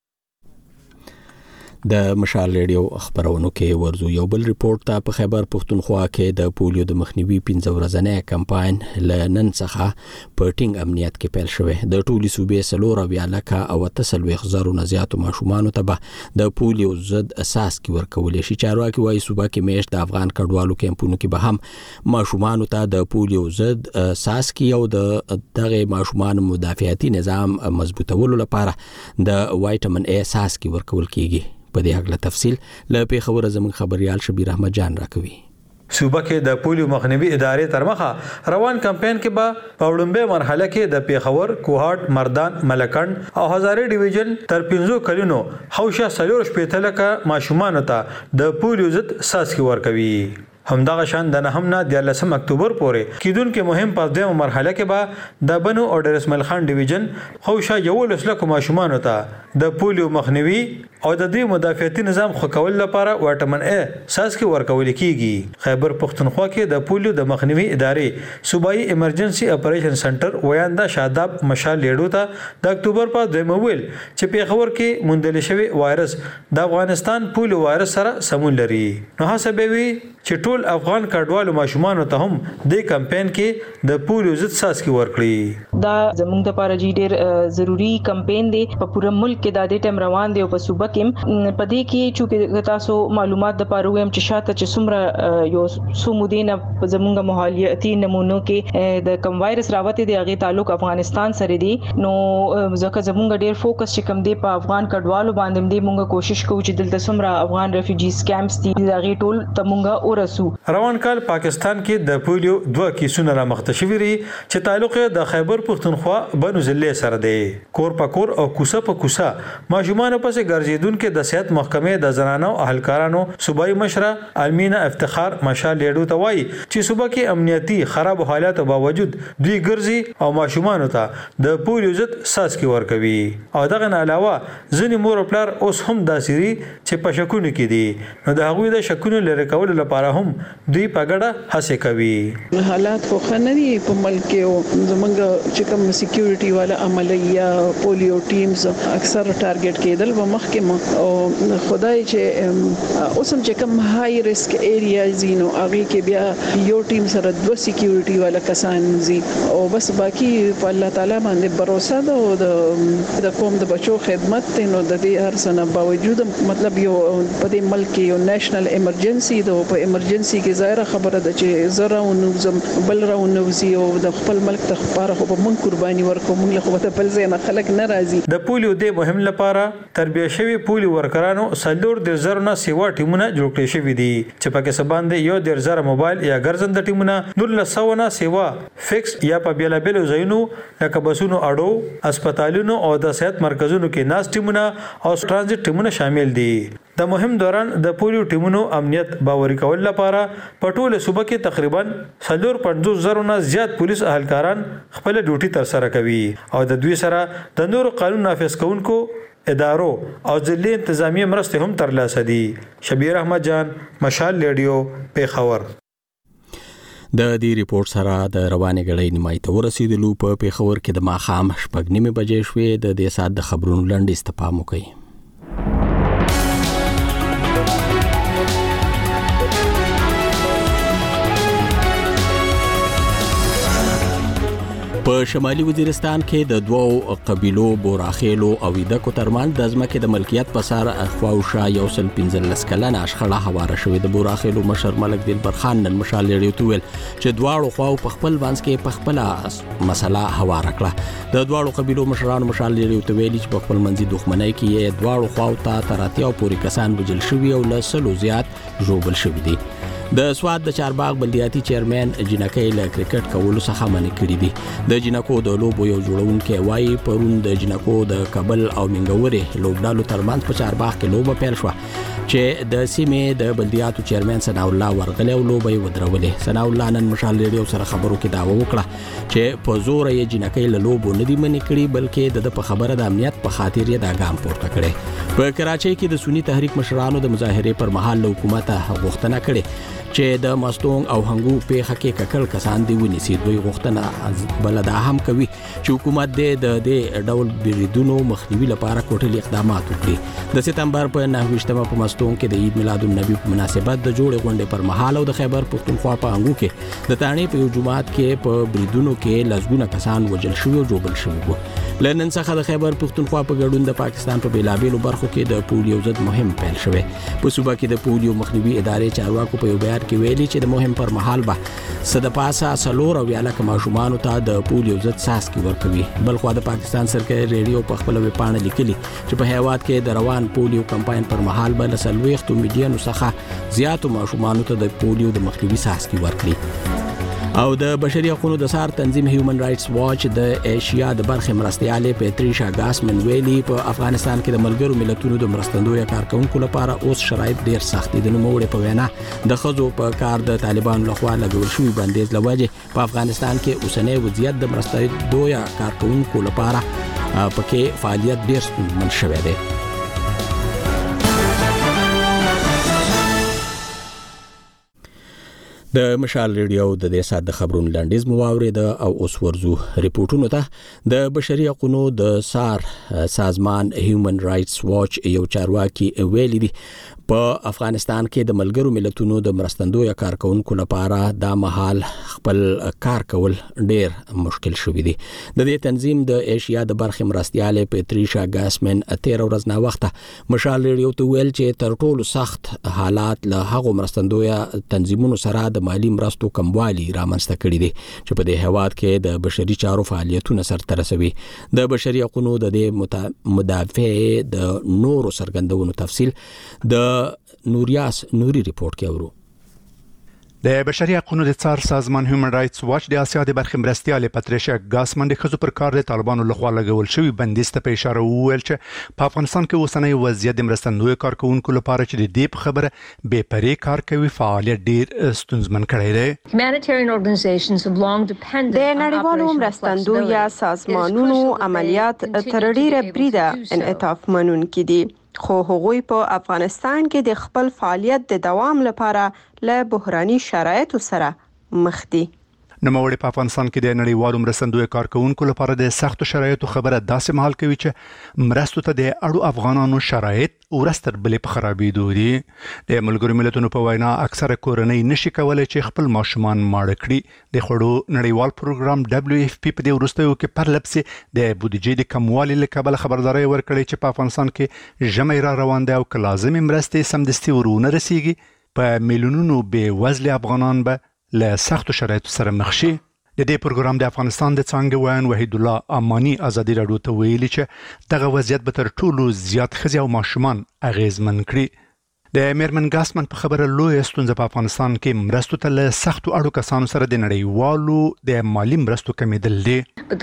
د مشال ریډیو خبرونو کې ورزو یو بل ریپورت ته په خیبر پښتونخوا کې د پولیو د مخنیوي پنځه ورځنی کمپاین ل نن څخه په ټینګ امنیت کې پیل شوی. د ټولي صوبې سلور بیا لکه او تسلوي خزرو نزياتو ماشومان ته به د پولیو ضد اساس کې ورکول شي. چارواکي وايي صوبه کې میش د افغان کډوالو کیمپونو کې به هم ماشومان ته د پولیو ضد اساس کې او د دغه ماشومان مدافعتي نظام مضبوطولو لپاره د وایټامین ای اساس کې ورکول کیږي. په دې اړه تفصیل له پیښور زموږ خبريال شبیر احمد جان راکوي. صوبه کې د پولیو مخنیوي ادارې تر مخه روان کمپاین کې به په وړاندې مرحله کې د پیښور، کوهاټ، مردان، ملکند او هزاره ډیویژن تر پنځو کلونو حوشه سلور شپېته لکه ماشومان ته د پولیو ضد اساس کې ورکوي. همدغه شان د نهم نه دیارلسم اکتوبر پورې کیدونکو مهم په دغه مرحله کې به د بنو او ډرسمل خان ډیویژن خوشا یو لسلکو ماشومان ته د پولیو مخنیوي او د دې مدافعتي نظام خو کول لپاره وایټامین ای اساس کې ورکول کیږي. خیبر پښتونخوا کې د پولیو د مخنیوي ادارې صوبایي ایمرجنسي اپریشن سنټر ویاندا شاداب مشال لیډو ته د اکتوبر په دویمه ویل چې پیښور کې موندل شوی وایرس د افغانستان پولیو وایرس سره سمون لري. نو هڅه وی چې ټول افغان کډوالو ماشومان ته هم د کمپاین کې د پولیو ضد اساس کې ورکړي. دا زموږ د لپاره ډېر ضروری کمپاین دی په پوره ملک کې د دې ټیم روان دی او په صوبه کې په دې کې چې تاسو معلومات د پاره ویم چې شاته چې څومره یو سومودینه زموږ مهالیتي نمونو کې د کم وایرس راوته دی هغه تعلق افغانستان سره دی. نو ځکه زموږ ډېر فوکس چې کم دی په افغان کډوالو باندې دی موږ کوشش کوو چې دلته څومره افغان ریفیوجیز کیمپس دي هغه ټول ته موږ ورسو. روان کال پاکستان کې د پولیو دوه کیسونه را مخته شوي دي چې تعلق د خیبر پښتونخوا بنو ضلع سره دی. کور په کور او کوسه په کوسه ماشومان پسې ګرځیدونکو د صحت محکمې د زنانو اهلکارانو صوبایي مشره المینا افتخار مشال لیډو ته وایي چې صوبه کې امنیتي خراب حالاتو باوجود دوی ګرځي او ماشومان ته د پولیو ضد اساس کې ورکوي. او دغه نه علاوه ځینې مور او پلار اوس هم داسيري چې په شکونو کې دي نو د هغوی د شکونو لري کول لپاره هم دوی پګړه هڅه کوي. حالات خو خنري په ملک او زمونږ چې کوم سکیورټي والا عملیه پولیو ټیمز اکثر ټارګټ کېدل و مخکې یم او خدای چې اوسم چې کوم های ریسک ایریاز نو هغه کې بیا یو ټیم سره دوه سکیورټي والا کسان زی او بس باقی په الله تعالی باندې باور ده او د قوم د بچو خدمت ته نو د دې هر څه نه باوجود مطلب یو په دې ملک کې یو نېشنل ایمرجنسي ده په ایمرجنسي کې ظاهره خبره ده چې زره او نوزم بل راو نوزي او د خپل ملک ته خبره خو په من قرباني ورکوم موږ خو ته بل ځای نه خلک ناراضي د پولیو د مهم لپاره تربیه شوی پولیو ورکرانو سلور د زرونه سیوا ټیمونه جوړ کړي شوی دي چې پکې سباندې یو د زر موبایل یا ګرځند ټیمونه نور لسونه سیوا فکس یا په بیل بیل زینو لکه بسونو اډو هسپتالونو او د صحت مرکزونو کې ناس ټیمونه او ترانزیت ټیمونه شامل دي د مهم دوران د پولیو ټیمونو امنیت باوري کول لپاره په ټوله صوبه کې تقریبا سلور پنځوس زرونه زیات پولیس اهلکاران خپل ډیوټي تر سره کوي او د دوی سره د نور قانون نافذ کوونکو ادارو او ځلې انتظامی مرسته هم ترلاسه دي. شبیر احمد جان، مشال ریډیو، پیښور. د دې ریپورت سره د روانې غړې نیمای ته ورسېدلو. په پیښور کې د ماښام شپږ نیمې بجې شوې. د دې سات د خبرونو لنډ استفام وکړي. په شمالي وزیرستان کې د دوو قبيلو بوراخیلو او ویدکو ترمن د ځمکې د ملکیت په سر خواوشا یو سل پنځلس کلنه اشخړه هواره شوې. د بوراخیلو مشر ملک دلبر خان نن مشال ریډیو ته ویل چې دواړو خواو په خپل وانس کې په خپل مسله هواره کړه. د دواړو قبيلو مشرانو مشال ریډیو ته ویل چې په خپل منځي دښمنۍ کې دواړو خواو ته تر اتیا پورې کسان وژل شوي او له سلو زیات ژوبل شوي دي. د سواد د چارباغ بلدیاتي چیرمن جنکې له کرکټ کولو څخه منع کړی دي. د جنکو د لوبو یو جوړونکي وایي پرون د جنکو د کابل او منګوري لوبډالو ترمنځ په چارباغ کې لوبه پیل شو چې د سیمې د بلدیاتو چیرمن ثنا الله ورغله او لوبه ودرولې. ثنا الله نن مشال ریډیو سره خبرو کې داوا وکړه چې په زور یې جنکې له لوبو نه دی منع کړی بلکې د په خبره د امنیت په خاطر یې دا ګام پورته کړي. په کراچۍ کې د سنی تحریک مشرانو د مظاهره پر مهال حکومت غوښتنه کړې چې د مستونګ او هنګو په حق کې ککل کسان دی ونیسي. دوی غوښتنه بلدا هم کوي چې حکومت د دې ډول بریدونو مخنیوي لپاره کوټلي اقدامات وکړي. د سپتمبر په نهه په مستونګ کې د عید میلاد النبی په مناسبت د جوړې غونډې پر مهال او د خیبر پختونخوا په هنګو کې د تانې په یو جماعت کې په بریدونو کې لزګونه کسان وژل شوي او جوړل شوي وو. لنن څخه د خیبر پختونخوا په ګډون د پاکستان په بیلابېلو برخو کې د پولیو ضد مهم پیل شوه. په صوبه کې د پولیو مخنیوي ادارې چارواکو په یو بیان کې ویلي چې د مهم پر مهال به صد پاسه سلور او یاله کماشومان ته د پولیو ضد ساسکی ورکوي. بلخو د پاکستان سرکاري ریډیو په خپل ویبپاڼه لیکلي چې په هیواد کې د روان پولیو کمپاین پر مهال به سلويختو میډیانو څخه زیاتو ماشومان ته د پولیو د مخنیوي ساسکی ورکړي. او د بشري حقوقو د سار تنظیم هیومن رائټس واچ د ایشیا د برخې مرستياله پیټریشا ګاسمن ویلي په افغانستان کې د ملګرو ملتونو د مرستندوی کارکونکو لپاره اوس شرایط ډیر سخت دي. د نوموړي په وینا د خزو په کار د طالبانو لخوا لګول شوی بندیز لوجه په افغانستان کې اوسنۍ وضعیت د مرستندوی کارکونکو لپاره پکې فعالیت ډیر ستونزمن شوی دی. د مشال ریډیو د دې سات د خبرونو لاندیز مو واورید او اوس ورزو ریپورتونو ته. د بشري حقوقو د سار سازمان هیومن رائټس واچ یو چارواکي ویلي دي په افغانستان کې د ملګرو ملتونو د مرستندوی کارکونکو لپاره د مهال خپل کار کول ډیر مشکل شوی دی. د دې تنظیم د ایشیا د برخې مرستياله پیټریشا ګاسمن اتیر ورځ نه وخت مشال ریډیو ته ویل چې تر ټولو سخت حالات له هغو مرستندوی تنظیمونو سره د مالی مرستو کموالی رامنځته کړي دي چې په دې هواد کې د بشري چارو فعالیتونه سرته رسوي. د بشري حقوقو د دې مدافع د نورو سرګندونو تفصیل د نوریاس نوري ریپورت کې اورو. د بشري حقوقو د څار سازمان هیومن رائټس واچ د اسیا د برخې مرستياله پاتریشا ګاسمن د خزو پر کار د طالبانو لخوا لګول شوی بندیز ته په اشاره وویل چې په افغانستان کې اوسنۍ وضعیت د مرستندوی کارکونکو لپاره چې د دې په خبره بې پرې کار کوي فعالیت ډیر ستونزمن کړی دی. د نړیوالو مرستندوی سازمانونو عملیات تر ډیره بریده انعطاف منونکي دي خو هغوی په افغانستان کې د خپل فعالیت د دوام لپاره له بحراني شرایطو سره مخ دي. نوموړي په افغانستان کې د نړیوالو مرستندوی کارکونکو لپاره د سختو شرایطو خبره داسې مهال کوي چې مرستو ته د اړو افغانانو شرایط ورستر بلې په خرابېدو دي. د ملګرو ملتونو په وینا اکثره کورنۍ نشي کولای چې خپل ماشومان ماړه کړي. د خوړو نړیوال پروګرام دبليو اف پی په دې وروستیو کې پرلپسې د بودیجې د کموالي له کبله خبرداري ورکړې چې په افغانستان کې ژمی را روان دی او که لازمې مرستې سمدستي ورونه رسیږي په میلیونونو بې وزله افغانان به له سختو شرایطو سره مخ شي. د دې پروګرام د افغانستان د څانګې ویان وحید الله امانی ازادي راډیو ته ویلي چې دغه وضعیت به تر ټولو زیات ښځې او ماشومان اغیزمن کړي. د میرمن ګاسمن په خبره لویه ستونزه په افغانستان کې مرستو ته له سختو اړو کسانو سره د نړیوالو د مالي مرستو کمیدل دي.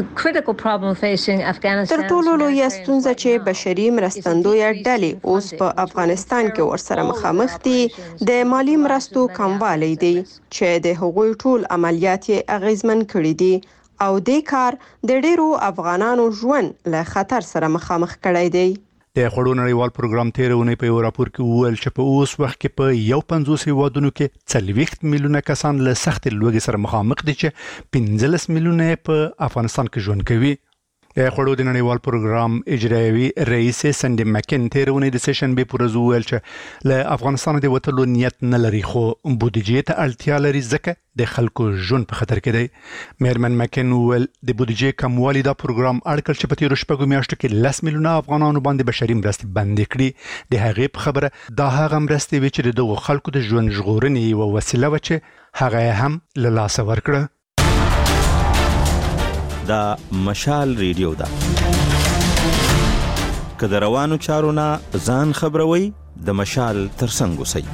تر ټولو لویه ستونزه چې بشري مرستندویه ډلې اوس په افغانستان کې ورسره مخامخ دي د مالي مرستو کموالی دی چې د هغوی ټول عملیات یې اغیزمن کړي دي او دې کار د ډیرو افغانانو ژوند له خطر سره مخامخ کړی دی. د خوړو نړیوال پروګرام تیر اونۍ په یو راپور کې وویل چې په اوس وخت کې په یو پنځوس هیوادونو کې څلوېښت میلیونه کسان له سختې لوږې سره مخامخ دي چې پنځلس میلیونه په افغانستان کې ژوند کوي. د خوړو د نړیوال پروګرام اجرایوي رئیس سندي مکن تیر اونۍ د سیشن به پرز وویل چې له افغانستان د وټلو نیت نه لري خو بودیجې ته اړتیا لري ځکه د خلکو ژوند په خطر کې دی. میرمن مکن وویل د بودیجې کموالی دا پروګرام اړکل چې په تیرو شپږو میاشتو کې لس میلیونه افغانانو باندې بشري مرستې بندې کړي. د هغې په خبره دا هغه مرستې وې چې د دغو خلکو د ژوند ژغورنې یوه وسیله وه چې هغه یې هم له لاسه ورکړه. دا مشال ریډیو ده که د روانو چارو نه ځان خبروي د مشال ترڅنګ اوسئ.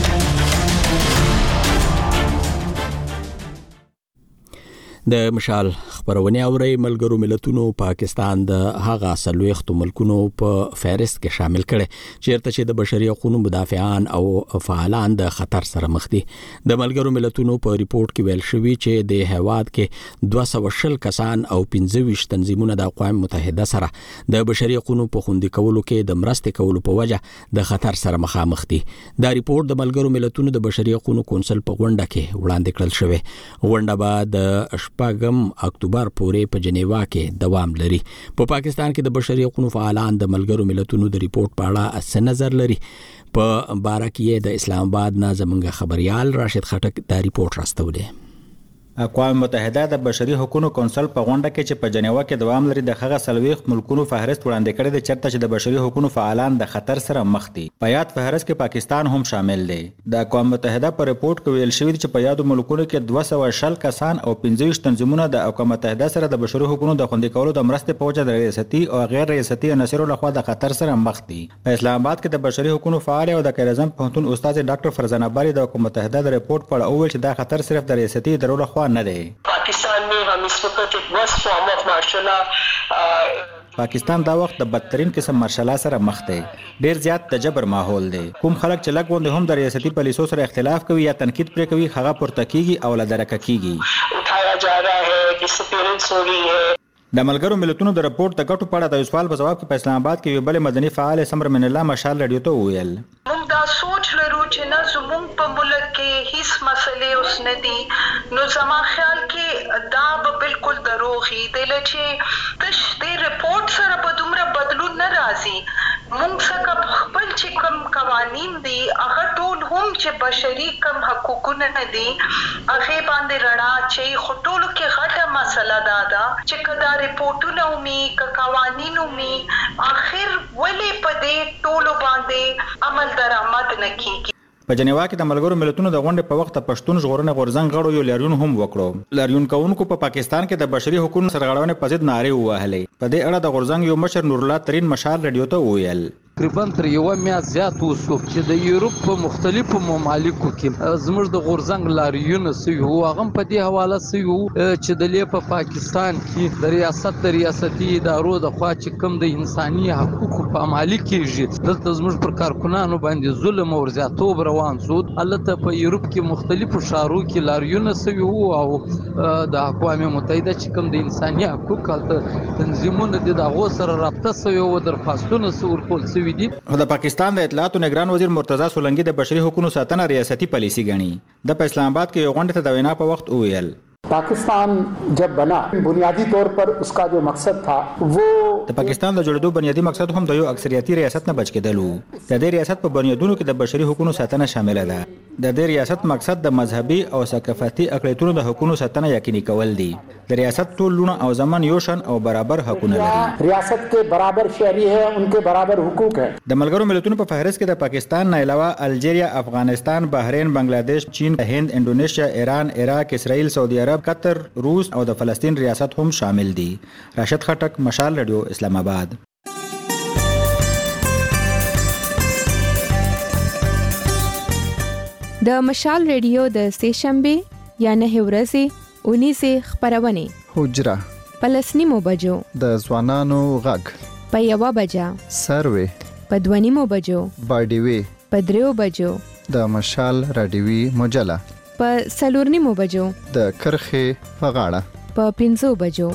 د مشال خبرونه اوري ملګرو ملتونو پاکستان د هغه سلويختو ملکونو په فهرست کې شامل کړي چیرته چې د بشري حقوقو مدافعان او فعالان د خطر سره مخ دي. د ملګرو ملتونو په ریپورت کې ویل شوی چې د هواد کې دوه سوه شل کسان او پنځه ویشت تنظیمونه د اقوام متحده سره د بشري حقوقو په خوندي کولو کې د مرستې کولو په وجه د خطر سره مخامخ دي. دا ریپورت د ملګرو ملتونو د بشري حقوقو کونسل په غونډه کې وړاندې کړل شوی. غونډه بعد شپږم اکتوبر پورې په جنیوا کې دوام لري. په پاکستان کې د بشري حقوقو فعالان د ملګرو ملتونو د ریپورت په اړه څه نظر لري؟ په باره کې د اسلام آباد نه زموږ خبريال راشد خټک دا ریپورت راستولی. اقوام متحده د بشري حقوقو کونسل په غونډه کې چې په جنیوا کې دوام لري د هغه سلويخ ملکونو فهرست وړاندې کړی دی چرته چې د بشري حقوقو فعالان د خطر سره مخ دي. په یاد فهرست کې پاکستان هم شامل دی. د اقوام متحده په ریپورت کې ویل شوی چې په یادو ملکونو کې دوه سوه شل کسان او پنځه ویشت تنظیمونه د اقوام متحده سره د بشري حقوقو د خوندي کولو د مرستې په وجه د ریاستي او غیر ریاستي عناصرو لخوا د خطر سره مخ دي. په اسلام آباد کې د بشري حقوقو فعال او د کیرزم پوهنتون استاد ډاکټر فرزانه باری د اقوام متحده د ریپورت په اړه وویل چې دا خطر صرف د ریاستي ادارو لخوا نه دی. पाकिस्तान में हम इस वक्त एक worst form of martial پاکستان دا وخت د بدترین قسم مارشل سره مخ دی. ډیر زیات د جبر ماحول دی. کوم خلک چې لګ وند هم د ریاستي پالیسو سره اختلاف کوي یا تنقید پرې کوي هغه پورته کیږي او لدرکه کیږي. اٹھایا جا رہا ہے ڈسپیرنس ہو رہی ہے. د ملګرو ملتونو د راپورټ د ګټو په اړه د سوال په جواب کې په اسلام آباد کې یو بل مدني فعال سمر من الله مشال رادیو ته ویل موږ دا سوچ لرو چې نه زموږ په ملک کې هیڅ مسلې اوس نه دي نو زما خیال کې دا به بالکل دروغي دی چې تش دې رپورت سره په دومره بدلون نه راځي. موږ څنګه خپل چې کوم قوانین دي هغه ټول هم چې بشري کم حقوقونه نه دي هغه باندې رڼا چې خټولو کې غټه مسله دا ده چې کدا ریپورتونه ومي ک قوانین ومي اخر ولې په دې ټولو باندې عمل درآمد نه کیږي. په جنیوا کې د ملګرو ملتونو د غونډې په وخت پښتون ژغورنې غورځنګ غړو یو لاریون هم وکړو. لاریون کوونکو په پاکستان کې د بشري حقوقو سرغړونې په ضد نارې ووهلې. په دې اړه د غورځنګ یو مشر نور الله ترين مشال رادیو ته وویل تقریبا تر یو میاشت زیات وسو چې د یورپ په مختلفو ممالکو کې زموږ د غورځنګ لاریون سوي هو هغه په دې حواله سوي چې د لې په پاکستان کې د ریاست د ریاستي ادارو د خوا چې کوم د انساني حقوقو په عملي کېږي دلته زموږ پر کارکونانو باندې ظلم او زیاتوب روان شو. البته په یورپ کې مختلفو ښارو کې لاریون سوي وو او د اقوام متحده چې کوم د انساني حقوقو تنظیمونه د دغه سره رابطه سوي او درخواستونه ورکول سوي. د پاکستان د اطلاعات نگران وزیر مرتضی سولنګي د بشري حقوقو ساتنه ریاستي پالیسي ګڼي. د اسلام آباد کې یو غونډه ته د وینا په وخت وویل Pakistan जब बना बुनियादी तौर पर उसका जो मकसद था वो د پاکستان د جوړېدو بنیادی مقصد هم د یو اکثریتي ریاست نه بچ کېدل وو. د دې ریاست په بنیادونو کې د بشري حقوقو ساتنه شامل ده. د دې ریاست مقصد د مذهبي او ثقافتي اقلیتونو د حقوقو ساتنه یقیني کول دي. د ریاست ټول لونه او زمان یو شان او برابر حقوقونه لري. ریاست کې برابر شهري ہے انکے برابر حقوق ہے. د ملګرو ملتونو په فهرست کې د پاکستان نه علاوه الجیریا، افغانستان، بحرین، بنگلاديش، چین، هند، انډونیشیا، ایران، عراق، اسرائیل، سعودي عرب، قطر، روس او د فلسطین ریاست هم شامل دي. راشد خټک، مشال رادیو، اسلام آباد. د مشال رادیو د سهشنبه یا نه ورځې اونیزه خبرونه حجره پلسنیمو بجو د ځوانانو غږ په یوه بجه سروي په دوانیمو بجو باډیوي په دریو بجو د مشال رادیوي مجله په سلورنیمو بجو د کرخه په غاړه په پنځو بجو.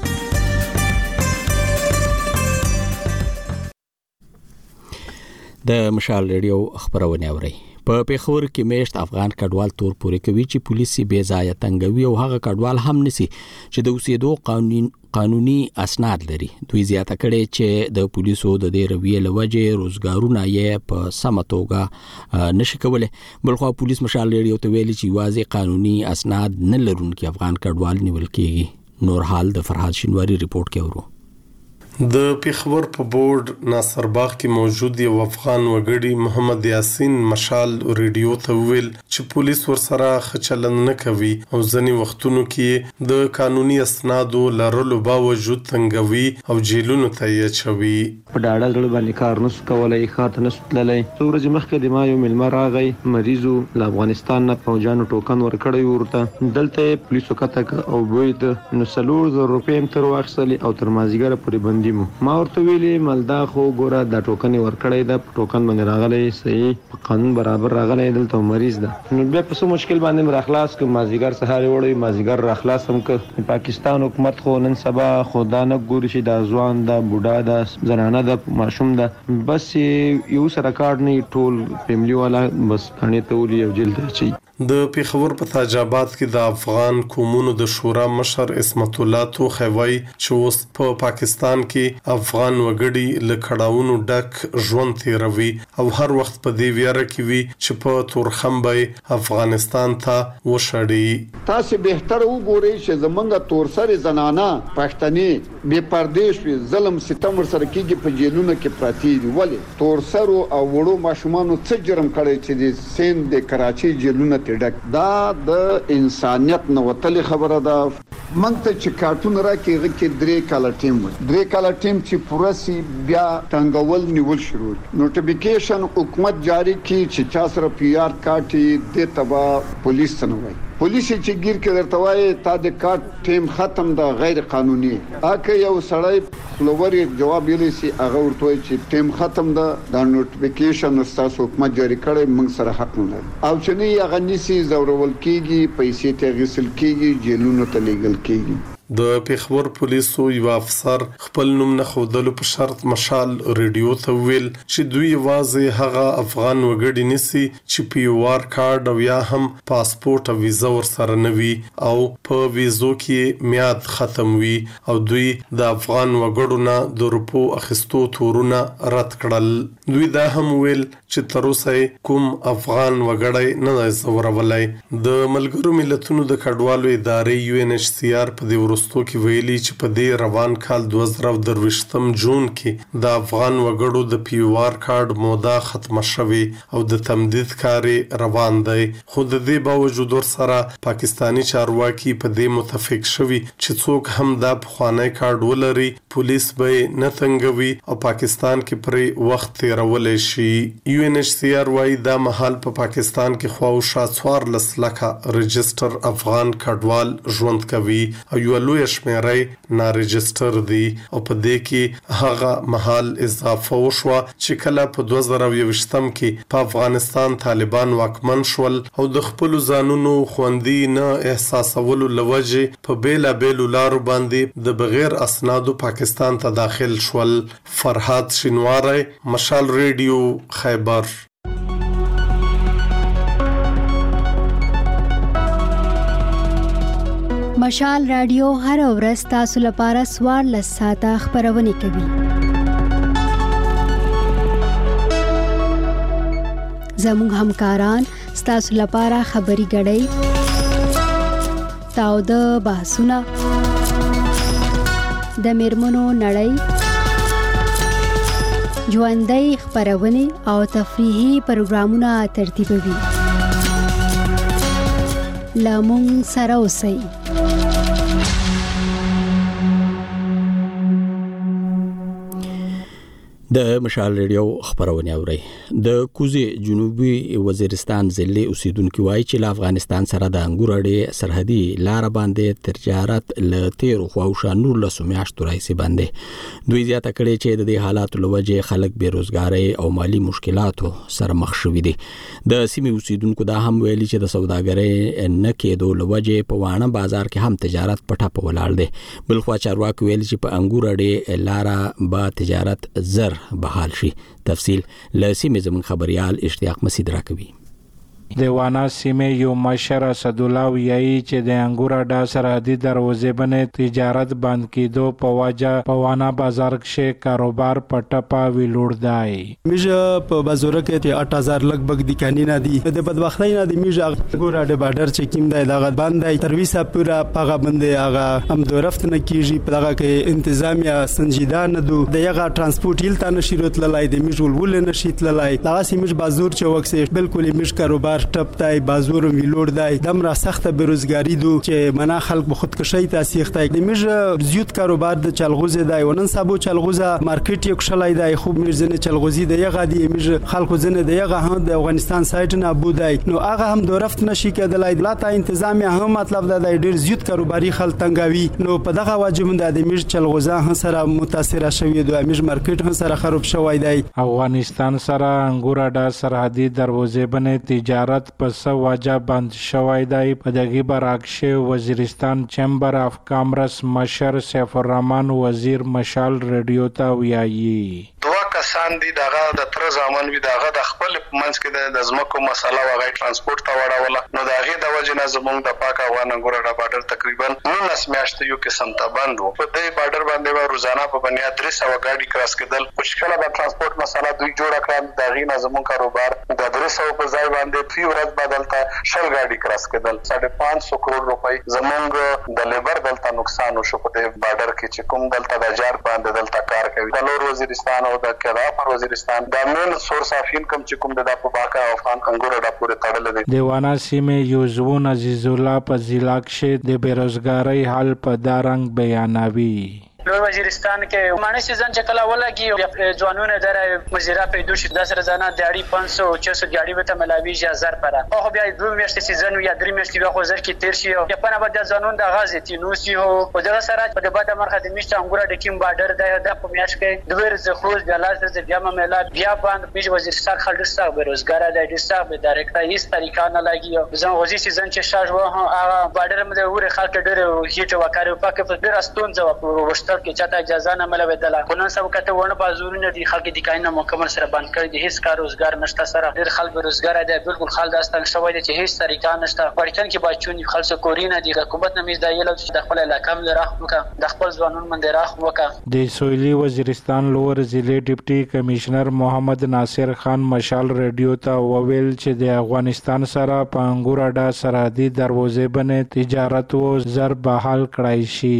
د مشال رادیو خبرونه اوري. په پیښور کې میشت افغان کډوال تور پورې کوي چې پولیسي بې ځایه تنګوي او هغه کډوال هم نسی چې د اوسېدو قانون قانوني اسناد لري. دوی زیاته کړي چې د پولیسو د دې رویې لوجه روزګارونه یې په سمه توګه نشي کولای. بلخو پولیس مشال رادیو ته ویلي چې واځي قانوني اسناد نه لرونکي افغان کډوال نیول کېږي. نور حال د فرحات شینواری ریپورت کې اورو. د پیښور په بورډ ناصرباغ کې موجود یو افغان وګړي محمد یاسین مشال رادیو ته ویل چې پولیس ورسره خچلن نه کوي او ځنی وختونو کې د قانوني اسنادو لرلو باوجود تنګوي او جیلونو ته یې چوي. په ډاډه ډول باندې کار نس کولای خاطر نس تللی. ورځ مخکې د ما یو ملما راغی مریضو له افغانستان نه فوجانو ټوکن ورکړی ورته دلته پولیسو کتک او بوید نو سلور زر روپیم تر واخصلی او تر مازیګر پورې بندي ما ورته ویلې ملدا خو ګوره د ټوکن ورکړی د ټوکن باندې راغلی صحیح قانون برابر راغلی دلته مریض ده نو بیا په څه مشکل باندې راخلاص ک مازیګر سهار وړي مازیګر راخلاص هم ک پاکستان حکومت خو نن سبا خدا نه ګوري شي د ځوان د بوډا د زنانه د ماشوم د بس یو سره کارت نه ټول فیملی والا بس باندې تولي او جیل ته چي. د پیښور په تاج آباد کې د افغان قومونو د شورا مشر اسمت الله توخی وایي چې اوس په پاکستان کې افغان وګړي له کړهونو ډک ژوند تیروي او هر وخت په دې ویره کې وي چې په تورخم به افغانستان ته وشړي. تاسو بهتر وګورئ چې زمونږ تورسره زنانه پښتني بے پردیش وي ظلم ستم سره کېږي په جیلونو کې پراتی دي. ولې تورسرو او وړو ماشومانو څه جرم کړی چې د سند د کراچي جیلونو دا د انسانیت نو وتلی خبره ده. منګ ته چې کارتون راکې غکې درې کاله ټیم درې کاله ټیم چې پورسي بیا څنګهول نیول شروع نوټیفیکیشن حکومت جاری کی چې چا سره پی آر کارت دې تبا پولیس نه وای پولیس چې گیر کې درته وای تا د کارت ټیم ختم دا غیر قانوني اکه یو سړی فلوور جواب یې سي هغه ورته چې ټیم ختم دا د نوټیفیکیشن تاسو حکومت جاری کړي موږ سره حق نه او چې نه هغه نسی زورول کیږي پیسې ته غسل کیږي جیلونو ته لیږل کیږي. د پیښور پولیسو یو افسر خپل نوم نه خودلو په شرط مشال رادیو ته ویل چې دوی واځي هغه افغان وګړي نسی چې پی او آر کارت او یا هم پاسپورت او ویزا ورسره نه وي او په ویزو کې میاد ختم وي او دوی د افغان وګړو نه د روپو اخیستو تورونه رد کړل. دوی دا هم ویل چې تر اوسه کوم افغان وګړی نه زورولای. د ملګرو ملتونو د کډوالو ادارې یو ان ایچ سی آر په دې ورستو کې ویلي چې په دې روان کال دوه زره درویشتم جون کې د افغان وګړو د پی او آر کارت موده ختمه شوې او د تمدید کار روان دی. خو د دې باوجود ورسره پاکستانی چارواکي په دې متفق شوي چې څوک هم دا پخوانی کارت ولري پولیس به نه تنګوي او پاکستان کې پرې وخت تیرولی شي. یو ان ایچ سی آر وايي دا مهال په پاکستان کې خواوشا څوارلس لکه رجسټر افغان کډوال ژوند کوي او یو لوی شمیرې نارجسټر دي او په دې کې هغه مهال اضافه وشوه چې کله په دوه زره یوویشتم کې په افغانستان طالبان واکمن شول او د خپل ځانونو خوندي نه احساسولو لوجه په بیلا بیلو لارو باندې د بغیر اسنادو پاکستان ته داخل شول. فرحات شینواری، مشال رادیو، خیبر. مشال رادیو هر ورځ تاسو لپاره سوار لساته خبرونه کوي. زموږ همکاران ستاسو لپاره خبري غړي تاو د بحثونه د میرمنو نړۍ ژوندۍ خبرونه او تفریحي پروګرامونه ترتیبوي. لامون سره اوسئ. د مشال ریډیو خبرونه اوري. د کوزي جنوبي وزیرستان ضلع اوسیدونکو وایي چې له افغانستان سره د انګور اړې سرحدي لار باندې تجارت ل تیر خو او شانور له سمیاشتو راځي باندې دوی زیاته کړي چې د دې حالاتو لوجه خلک بیروزګاری او مالی مشکلاتو سره مخ شوي دي. د سیمې اوسیدونکو دا هم ویلي چې د سوداګرۍ نه کېدو لوجه په وانه بازار کې هم تجارت پټه په ولاړ دي. بل خو چارواکي ویلي چې په انګور اړې لار با تجارت زر بحال شي. تفصیل لسیمه زمون خبريال اشتیاق مسید راکوي. دیوانا سیمه یو مشر اسد الله ویایي چې د انګور اډا سرحدي دروازې باندې تجارت بند کېدو په وجه په وانا بازار کې کاروبار پټپا ویلوړ دی. میجه په بازار کې آठ هزار لګبګ د کانینا دي د بدبختۍ نه د میجه انګور اډا بارډر چې کیم دی دغه باندې ترویسه پورا پغه باندې هغه هم درفت نه کیږي په دغه کې انتظامیه سنجیده نه دو دغه ترانسپورت یلته نشي راتللای د میجول ول نشي تللای دغه سیمه بازار چې وکسه بالکل میج کاروبار ټپ تای بازور ویلوړ دی دمره سخته بیروزګاری دو چې منا خلک به خودکشي تاسیخ تای د میج زیات کاروبار د چلغوزه دی ونن سبو چلغوزه مارکیټ یو شلای دی خو میرزنه چلغوزی دی یغه دی میج خلکو زنه دی یغه هم د افغانستان سایت نه بودای نو هغه هم دورفت نشي کېدلای د لاته انتظامیه هم مطلب دا دی ډیر زیات کاروباري خلک تنګوي نو په دغه واجب د میج چلغوزه هم سره متاثر شوی دی میج مارکیټ هم سره خراب شوی دی. افغانستان سره انګور اډا سرحدي دروازې باندې تجارت پس واجه بند شوی دی. په دغه برعکس وزیرستان چیمبر اف کامرس مشر سیف الرحمن وزیر مشال ریډیو ته ویایي دوا کسان دي دغه د تر ځامن وی دغه د خپل منځ کې د زمکو مسله وغای ترانسپورت ته وړاوله نو دغه د وجه نه زمونږ د پاک افغان انګور اډا بارډر تقریبا نولس میاشتې یو قسم ته بند وو. په دې بارډر باندې و روزانه په بنیاد درې سوه گاډي کراس کېدل مشکل د ترانسپورت مسله دوی جوړ کړل دغه نه زمونږ کاروبار د درې سوه په ځای باندې فی ورځ بدلته شل گاډي کراس کېدل ساڑھے پانچ سو کروڑ روپۍ زمونږ د لیبر دلته نقصان وشو په دې بارډر کې چې کوم دلته د جار باندې دلته کار کوي د نور وزیرستان او د کدا پر وزیرستان د مین سورس اف انکم چې کوم د په باکا افغان انګور اډا پورې تړل دي. دیوانا سیمه یوزون عزیز الله په ضلع کې د بیروزګاری حال په دارنګ بیانوي. لوی وزیرستان کې مانه سیزن چې کلا ولګي ځوانونه در مزیرا پیدا شي د سره ځانه دیاړي پانچ سو چھ سو دیاړي وته ملاوي هزار پر او بیا دوه میاشتې سیزن یا درې میاشتې بیا خو زر کې تیر شي یا په نه بد ځانون د غازي تینو سی هو په دغه سره په بعد مرخه د میشت انګور د کیم بارډر د په میاشت کې دوه ورځې خو بیا لازم د بیا ملا بیا باندې میج وزیرستان خلک سره بیروزګار دی د سره به ډایرکټ هیڅ طریقه نه لګي ځم غوځي سیزن چې شاج و هغه بارډر مده وره خلک ډېر هیټ وکړو پکې په ډېر استون ځواب وشتل کې چاته اجازه نه ملويدله قانون سم کته ونه بازورونه دي خلک د کاینه مکمل سره بند کړی دي هیڅ کار روزګار نشته سره ډېر خلک روزګار دي بالکل خلک داستان شوی دي چې هیڅ طریقه نشته پړتن کې بچون خلک کورینه دي حکومت نمیز دی له د خپل علاقې مل راخوکه د خپل ځوانون من راخوکه. د سویلي وزیرستان لور ضلع ډیپټي کمشنر محمد ناصر خان مشال ریډیو ته وویل چې د افغانستان سره په انګور اډا سرحدي دروازې باندې تجارت او زر بحال کړای شي.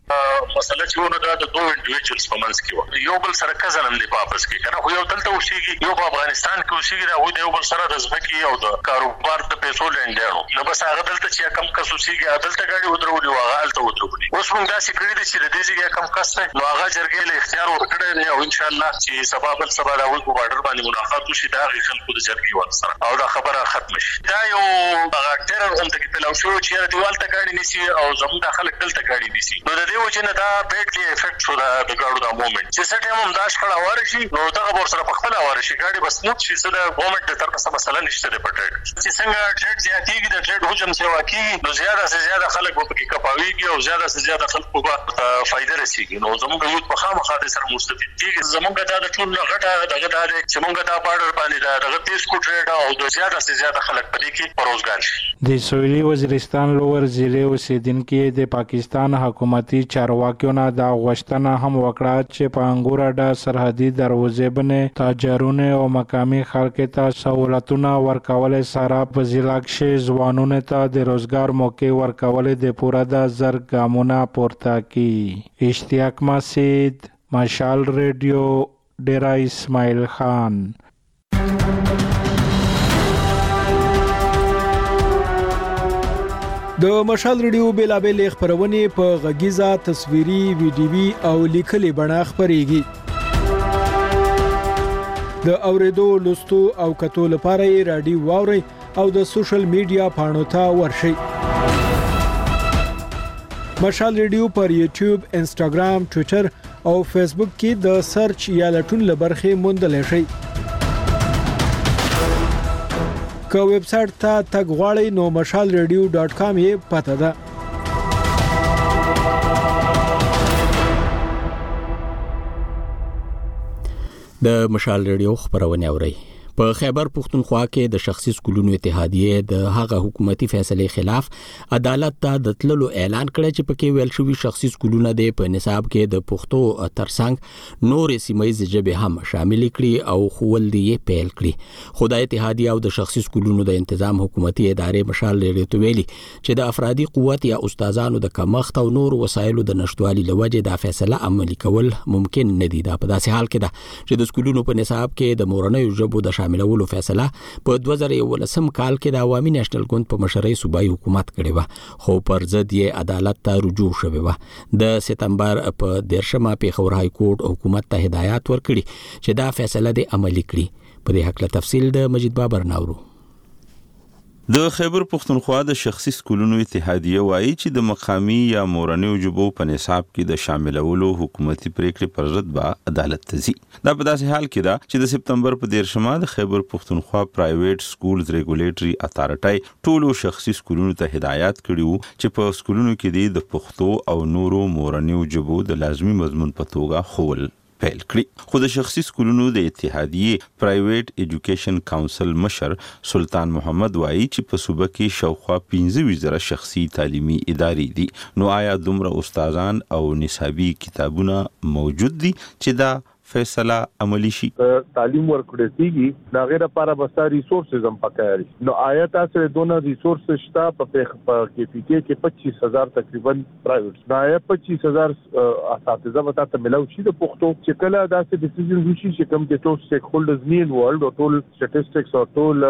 مسله چې ونه دا د دوه انډیویډوالز په منځ کې و یو بل سره کزنم دی واپس کې کنه خو یو دلته وشيږي یو په افغانستان کې وشيږي دا و یو بل سره د ځمکې او د کاروبار د پیسو لنډیانو نو بس هغه دلته چې کم کس وشيږي دلته غاډي ودرولي واغه الته ودرولي اوس موږ دا سکرې دي چې د دې ځای کم کس نه نو هغه جرګې له اختیار ورکړي نه او ان شاء الله چې سبب سبا دا وي په بارډر باندې ملاقات وشي دا غي خلکو د جرګې ورسره او دا خبره ختم شي دا یو هغه ټرر هم ته په لو شو چې دیوال ته غاډي نشي او زموږ داخله دلته غاډي نشي نو د دې وجه نه دا بیٹلی افیکټ شو دا د ګاډو دا موومېنټ چې سټ هم دا شخړه واره شي نو دا ور سره په خپل واره شي ګاډي بس نو چې څه د موومېنټ د تر څه مسله نشته د پټ چې څنګه ټریډ زیاتېږي د ټریډ حجم سیوا کیږي نو زیاده سے زیاده خلک په کې کپاویږي او زیاده سے زیاده خلک په فائدہ رسیږي نو زموږ یو په خامخا د سره مستفید کیږي زموږ دا د ټول غټه دغه د چې موږ دا بارډر باندې دا دغه تیس کو ټریډ او د زیاده سے زیاده خلک په دې کې روزګار شي. د سویلي وزیرستان لوور ضلع اوسیدونکو د پاکستان حکومتي چارواکیو نه دا غوښتنه هم وکړه چې په انګوراډا سرحدي دروازې باندې تاجرونه او مقامي خلکو ته سہولتونه ورکول سره په ضلع کې ځوانانو ته د روزګار موقع ورکول د پوره د زر ګامونه پورته کی. اشتیاق مسید، مشال ریډیو، ډیرا اسماعیل خان. د مشال ریډیو بیلابل خبرونه په غږیزه، تصویري، ویډیوي او لیکلي بڼه خبريږي. د اوریدو، لوستو او کتو لپاره رادیو واوري او د سوشل میډیا پاڼو ته ورشئ. مشال ریډیو پر یوټیوب، انسټاګرام، ټوئیټر او فیسبوک کې د سرچ یا لټون لبرخه موندل شي. که ویب سټ ته تګ غواړئ نو مشال ریډیو ډاٹ کام یې پته ده. د مشال ریډیو خبرونه اورئ. په خیبر پختونخوا کې د شخصي سکولونو اتحادیه د هغه حکومتي فیصله خلاف عدالت ته د تللو اعلان کړی چې پکې ویل شوی شخصي سکولونه د په نصاب کې د پښتو ترڅنګ نور سیمایي ژبه هم شامل کړي او خول دی پیل کړي. خدای اتحادیه او د شخصي سکولونو د تنظیم حکومتي ادارې مشال ریډیو ته ویلي چې د افرادي قوت یا استادانو د کمښت او نور وسایلو د نشټوالي لوجه د فیصله عملي کول ممکن نه دي. دا په داسې حال کې ده چې د سکولونو په نصاب کې د مورنۍ ژبو د شاملولو فیصله په دوه زره یولسم کال کې د عوامي نېشنل ګوند په مشرۍ صوبایي حکومت کړې و، خو پر ضد یې عدالت ته رجوع شوی و. د سپتمبر په دیرشمه پیښور های کورټ حکومت ته هدایت ورکړي چې دا فیصله د عملي کړي. په دې حق له تفصیل د مجید بابر ناورو. د خیبر پختونخوا د شخصي سکولونو اتحادیه وایي چې د مقامی یا مورنۍ ژبو په نصاب کې د شاملولو حکومتي پریکړې پر ضد به عدالت ته ځي. دا په داسې حال کې ده چې د سپتمبر په دیرشمه د خیبر پختونخوا پرایویټ سکولز ریګولیټري اتارټي ټولو شخصي سکولونو ته هدایت کړی وو چې په سکولونو کې د پښتو او نورو مورنۍ ژبو د لازمي مضمون په توګه خول پیل کړی. خو د شخصي سکولونو د اتحادیه پرایویټ ایجوکیشن کونسل مشر سلطان محمد وایي چې په صوبه کې شاوخوا پنځه وزره شخصي تعلیمي ادارې دي. نو آیا دومره استادان او نصابي کتابونه موجود دي چې دا فیصله عملی شي؟ تعلیم ورکړی کیږي دا غیر لپاره بستا ریسورسز هم پکاري. نو آیا تاسو دونه ریسورسز شته په کې پی کې کې پچیس هزار تقریبا پرایویټ دا یا پچیس هزار اساتذه وتا ته ملو شي د پښتو چې کله داسې ډیسیژن وشي چې کوم چې ټول سټیک هولډرز نی انوالډ او ټول سټټسټکس او ټول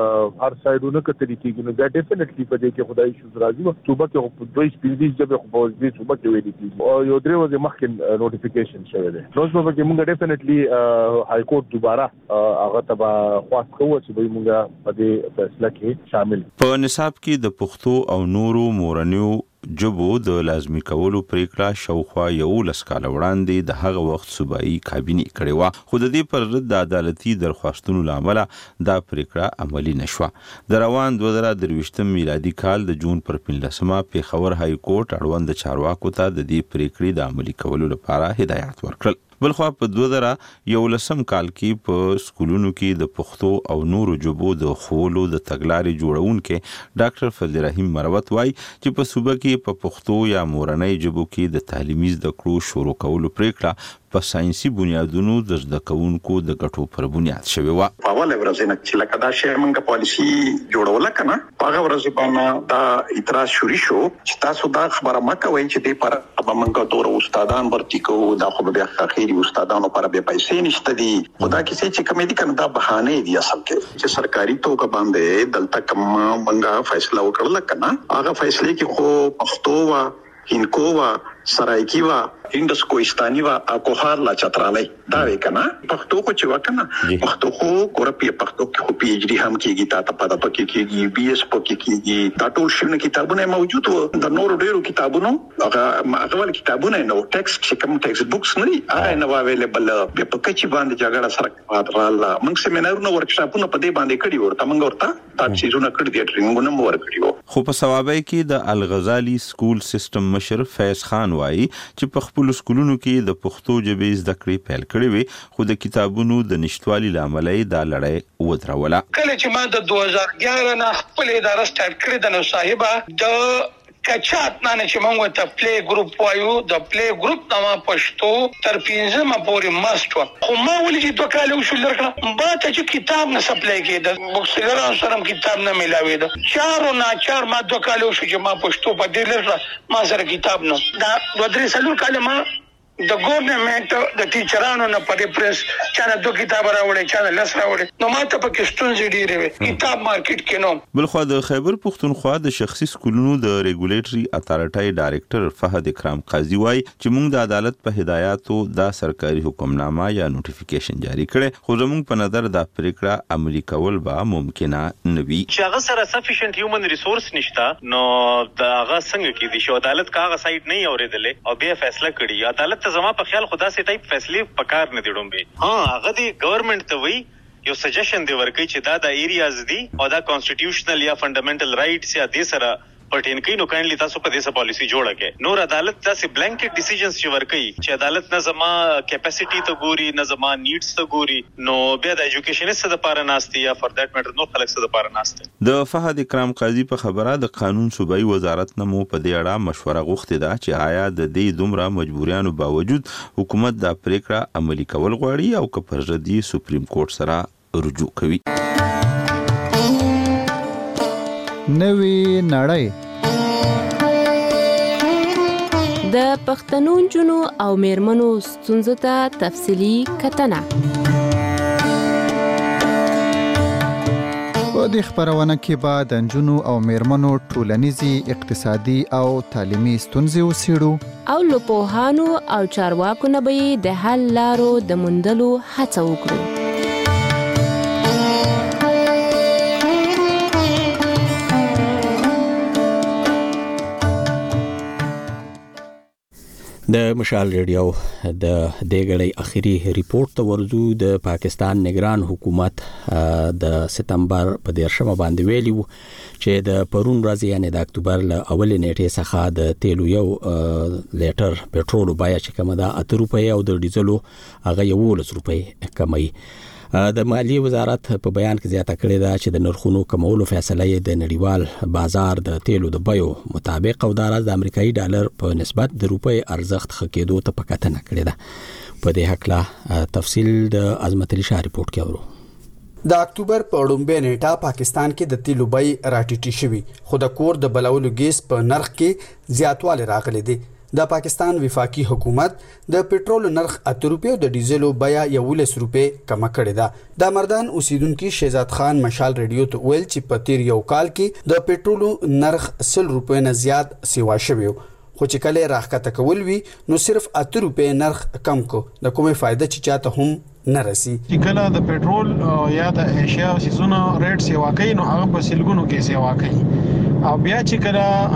هر سایډونه کتري کیږي نو دا ډیفینټلی په دې کې خدای شو راځي او صوبه کې دوی سپیډي جبه خو په دې صوبه کې ویلي کیږي او یو درې ورځې مخکې نوټیفیکیشن شوی دی. نو صوبه کې موږ ډیفینټلی های کورټ دوباره هغه تبا خواست کوو چې به موږ په دې فیصله کې شامل. په نصاب کې د پښتو او نورو مورنیو جبو د لازمي کولو پریکړه شاوخوا یو لس کال وړاندې د هغه وخت صوبایي کابینه کړې و، خو د دې پر ضد د عدالتي درخواستونو لامل دا پریکړه عملی نشوه. د روان دوه زره درویشتم میلادي کال د جون پر پنځلسمه پیښور های کورټ اړوند چارواکو ته د دې پریکړې د عملي کولو لپاره هدایت ورکړل. بلخوا په دوه زره یولسم کال کې په سکولونو کې د پښتو او نورو ژبو د خولو د تګلارې جوړونکو ډاکټر فضل رحیم مروت وایي چې په صوبه کې په پښتو یا مورنۍ ژبو کې د تعلیمي زده کړو شروع کولو پریکړه په ساينسي بنیادونو د زده کوونکو د ګټو پر بنیاد شوی و. په اول ورځ نه چې لکه دا شی موږ پالیسی جوړول کنه په هغه ورځ باندې دا اعتراض شروع شو چې تاسو دا خبره مکه وایي چې دې پر به موږ تور استادان ورتي کو دا خو به اخیری استادانو پر به پیسې نشته دي. خدا کیسه چې کومې دي کنه دا بهانه دي اصل کې چې سرکاري توګه باندې دلته کوم موږ فیصله وکړل کنه هغه فیصله کې خو پښتو وا هینکو وا سرایکی وا هندس کوهستاني وا اکوهار لا چترالای دا وکنه پښتو کو چې وکنه پښتو خو کورپی پښتو خو پی ایچ ډی هم کیږي تا ته پد پکې کیږي بي اس پکې کیږي دا ټول شنو کتابونه موجود وو. د نورو ډیرو کتابونو هغه هغه کتابونه نو ټیکسټ چې کوم ټیکسټ بوکس نه دي هغه نو اویلیبل په پکې باندې جګړه سره رااله. موږ سیمینارونه ورکشاپونه په دې باندې کړی ورته موږ ورته تاسو زونه کړی دي ټریننګونه مو ورکړیو خو په ثوابای کې د الغزالی سکول سیستم مشر فیض خان وایي چې په خپل سکولونو کې د پښتو ژبې زده کړې پیل کړې وي خو د کتابونو د نشټوالي لامل یې دا لړۍ ودروله. کله چې ما د دوه هزار اګیاره نه خپل اداره سټارټ کړې د نو صاحبہ د کچات نه چې موږ ته پلی ګروپ وایو د پلی ګروپ نامه پښتو تر پنځمه پورې ماست خو ما ولې چې دوه کال وشو لرکړه ما ته چې کتاب نه سپلای کېده بوکسګران سره کتاب نه ملاوي ده چارو نه چار ما دوه کال وشو چې ما پښتو په دې لرکړه ما سره کتاب نه دا دوه درې سلو کال ما د ګورنمنت د ټیچرانو نه په پریس چانه دوه کتاب راوړي چانه لس راوړي نو ما ته په کښتون ډیره وي کتاب مارکیټ کې نو. بل خو د خیبر پښتونخوا د شخصي سکولونو د ریګولیټري اتارټي ډایریکټر فهد اکرام قاضي وایي چې موږ د عدالت په هدایاتو دا سرکاري حکمنامه یا نوټیفیکیشن جاری کړي خو زموږ په نظر دا پریکړه عملي کول به ممکنه نه وي. چې هغه سره سفیشنت هیومن ریسورس نشته نو دا هغه څنګه کې دي چې عدالت کاغه سایت نه اوریدلې او به فیصله کړي عدالت ته زما په خیال خدا سي ټایپ فیصله پکار نه دی ډومبه ها هغه دی گورنمنت ته وی یو سجیشن دی ورکړي چې دا د ایریاز دی او دا کانسټیټیوشنل یا فندامنټل رائټس یا د سره پټین کین نو کاینلی تاسو په دې سره پالیسی جوړه کې نور عدالت تاسو بلانکټ ډیسیژنز چې ورکړي چې عدالت نه زما کیپاسټی ته ګوري نه زما نیډز ته ګوري نو بیا د ایجوکیشنست د پاره ناشتي یا فور دیٹ میټر نو خلک څه د پاره ناشته. د فهد اکرام قاضي په خبره د قانون صوبایي وزارت نه مو په دې اړه مشوره غوښتې ده چې آیا د دې دومره مجبوریانو باوجود حکومت دا پریکړه عملي کول غواړي او که پر ضد سپریم کورټ سره رجوع کوي. نوی نړۍ د پښتنو جنو او میرمنو ستونزو ته تفصیلی کتنه. په دې خبرونه کې به د جنو او میرمنو ټولنیزي اقتصادي او تعلیمي ستونزې وڅېړو او له پوهانو او چارواکو نه به د حل لارو د موندلو هڅه وکړو. د مشال ریډیو د دګړی اخیری ریپورت ته ورزو. د پاکستان نگران حکومت د سپتمبر په دیرشمه باندې ویلي چې د پرون ورځ یعنی د اکتوبر ل اول نیټه څخه د تیلو یو لیټر پټرول بیا چې کومه ده اته روپۍ او د ډیزلو هغه یولس روپۍ کمای. د مالیې وزارت په بیان کې زیاته کړې ده چې د نرخونو کمولو فیصله یې د نړیوال بازار د تیلو د بیو مطابق او د راز د امریکایي ډالر په نسبت د روپۍ ارزښت خکېدو ته پکاتنه کړې ده. په دې حق تفصیل د عظمت علي شاه ریپورت کې اورو. د اکتوبر په وړاندې نیټه پاکستان کې د تیلو بیې راټیټې شوې خو د کور د بلولو ګیس په نرخ کې زیاتوالی راغلی دی. د پاکستان وفاقي حکومت د پټرول نرخ اته روپۍ او د ډیزلو بیا یولس روپۍ کم کړی ده. د مردان اوسیدونکو شهزاد خان مشال ریډیو ته ویل چې په تیر یو کال کې د پټرول نرخ سل روپۍ نه زیات سیوا شوی خو چې کله راخته کول وی نو صرف اته روپۍ نرخ کم کو د کومه فائدہ چې چاته هم نه رسی. چې کله د پټرول یا د اشیا سيزونه ریټ سیوا کوي نو هغه په سلګونو کې سیوا کوي او بیا چې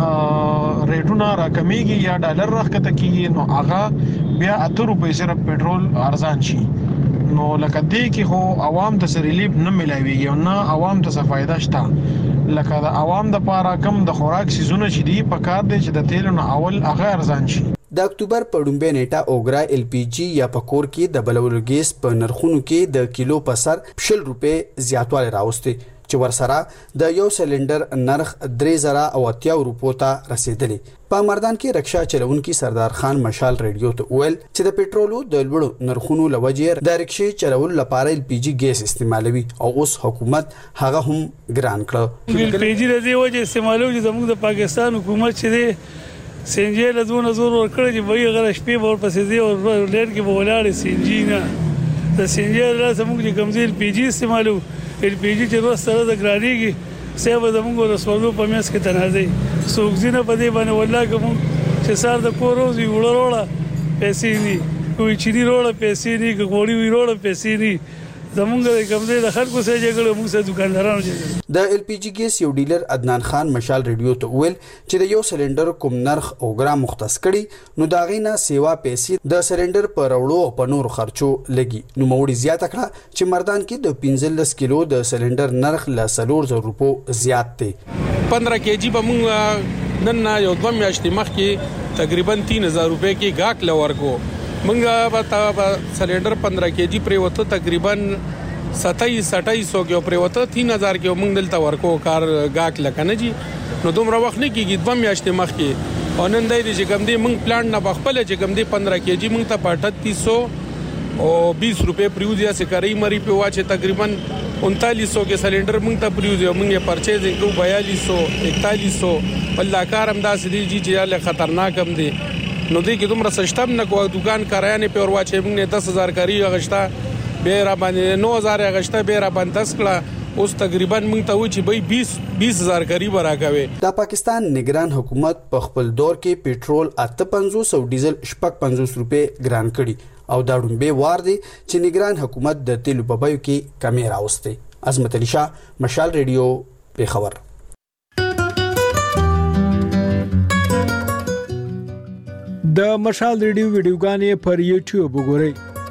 کله ریټونه راکمیږي یا ډالر راکته کیږي نو هغه بیا اته روپۍ سره پټرول ارزان شي نو لکه دې کې خو عوام ته ریلیف نه ملایوي او نه عوام ته فائدہ شته لکه د عوام د پاره کم د خوراک سيزونه چې دی په کار دي چې د تیلو نه اول هغه ارزان شي. د اکتوبر په وړاندې نیټه اوګرا ال پی جی یا پکور کې د بلولو ګیس په نرخونو کې د کیلو په سر شل روپۍ زیاتوالی راوستي چې ورسره د یو سلندر نرخ درې زره او اتیا روپو ته رسیدلی. په مردان کې رکشا چلونکي سردار خان مشال ریډیو ته ویل چې د پټرولو د لوړو نرخونو لوجې د رکشې چلولو لپاره ال پی جی ګیس استعمالوي او اوس حکومت هغه هم ګران کړ. ال پی جی د دې وجه استعمالوي چې زموږ د پاکستان حکومت چې دی سنجي له دونه زور ورکړي چې وایي غره شپې ور پسې دی او لیر کې بولاړي سنجي نه د سنجي له زموږ د کمزې ال پی جی استعمالو ال پی جی چې روز سره د ګرانیږي سبا زموږ رسولو په میاس کې تنازي سوګزینه په دې باندې والله کوم چې سار د کوروز وی وړوړه پیسې ني کوئی چيري وړوړه پیسې ني کوړی وی وړوړه پیسې ني زمونږ کوم دې د خلکو سره جګړه موږ سره دکاندارانو جګړه. د ال پی جی ګیس یو ډیلر عدنان خان مشال ریډیو ته ویل چې د یو سلندر کوم نرخ او ګرام مختص کړي نو دا غینا سیوا پیسې د سلندر پر وړو او په نور خرچو لګي. نو موړي زیاته کړه چې مردان کې د پنځلس کیلو د سلندر نرخ ل سلور زر روپو زیات دی. پندرہ کیجی به مونږ نن یو دوه میاشتې مخکې تقریبا تین هزار روپے کې غاک لورکو مونږه به سلندر پندرہ کیجی پرې وته تقریبا ستایس اٹھائیس سو کې پرې وته تین هزار کې مونږ دلته ورکو کار غاک لکنه جی نو دومره وخت نه کیږي دوه میاشتې مخکې او نن دای چې کوم دی مونږ پلان نه بخپل چې کوم دی پندرہ کیجی مونږ ته اٹھتیس سو او بیس روپے پریوزیا سے کری مری په واچ تقریبا انتالیس سو کې سلندر مونږ ته پریوزیا مونږه پرچیزینګ کو بیالیس سو اکتالیس سو بل کار هم داسې دی چې یاله خطرناک هم دی نو دی کې دومره سشتم نه کوه دکان کرایانه په ورواچ مونږ دس هزار کری غشتا به را باندې نو هزار غشتا به را باندې دس کړه اوس تقریبا مونږ ته و چې به بیس بیس هزار کری برا کوي. د پاکستان نگران حکومت په خپل دور کې پېټرول اته پنځوس او ډیزل شپږ پنځوس روپے ګران کړي او دا ډومبه وار دي چې نگران حکومت د تیلو په بیو کې کمی راوستي. عظمت علي شاه مشال ریډیو پیښور. د مشال ریډیو ویډیوګانې پر یوټیوب وګورئ.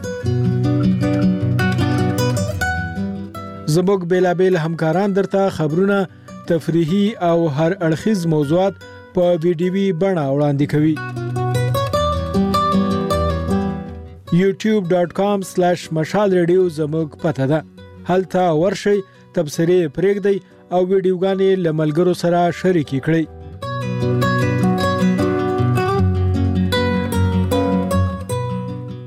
زموږ بیلابیل همکاران درته خبرونه تفریحي او هر اړخیز موضوعات په ویډیوي بڼه وړاندې کوي. یوټیوب ډاٹ کام سلیش مشال ریډیو زموږ پته ده. هلته ورشئ، تبصرې پرېږدئ او ویډیوګانې له ملګرو سره شریکې کړئ.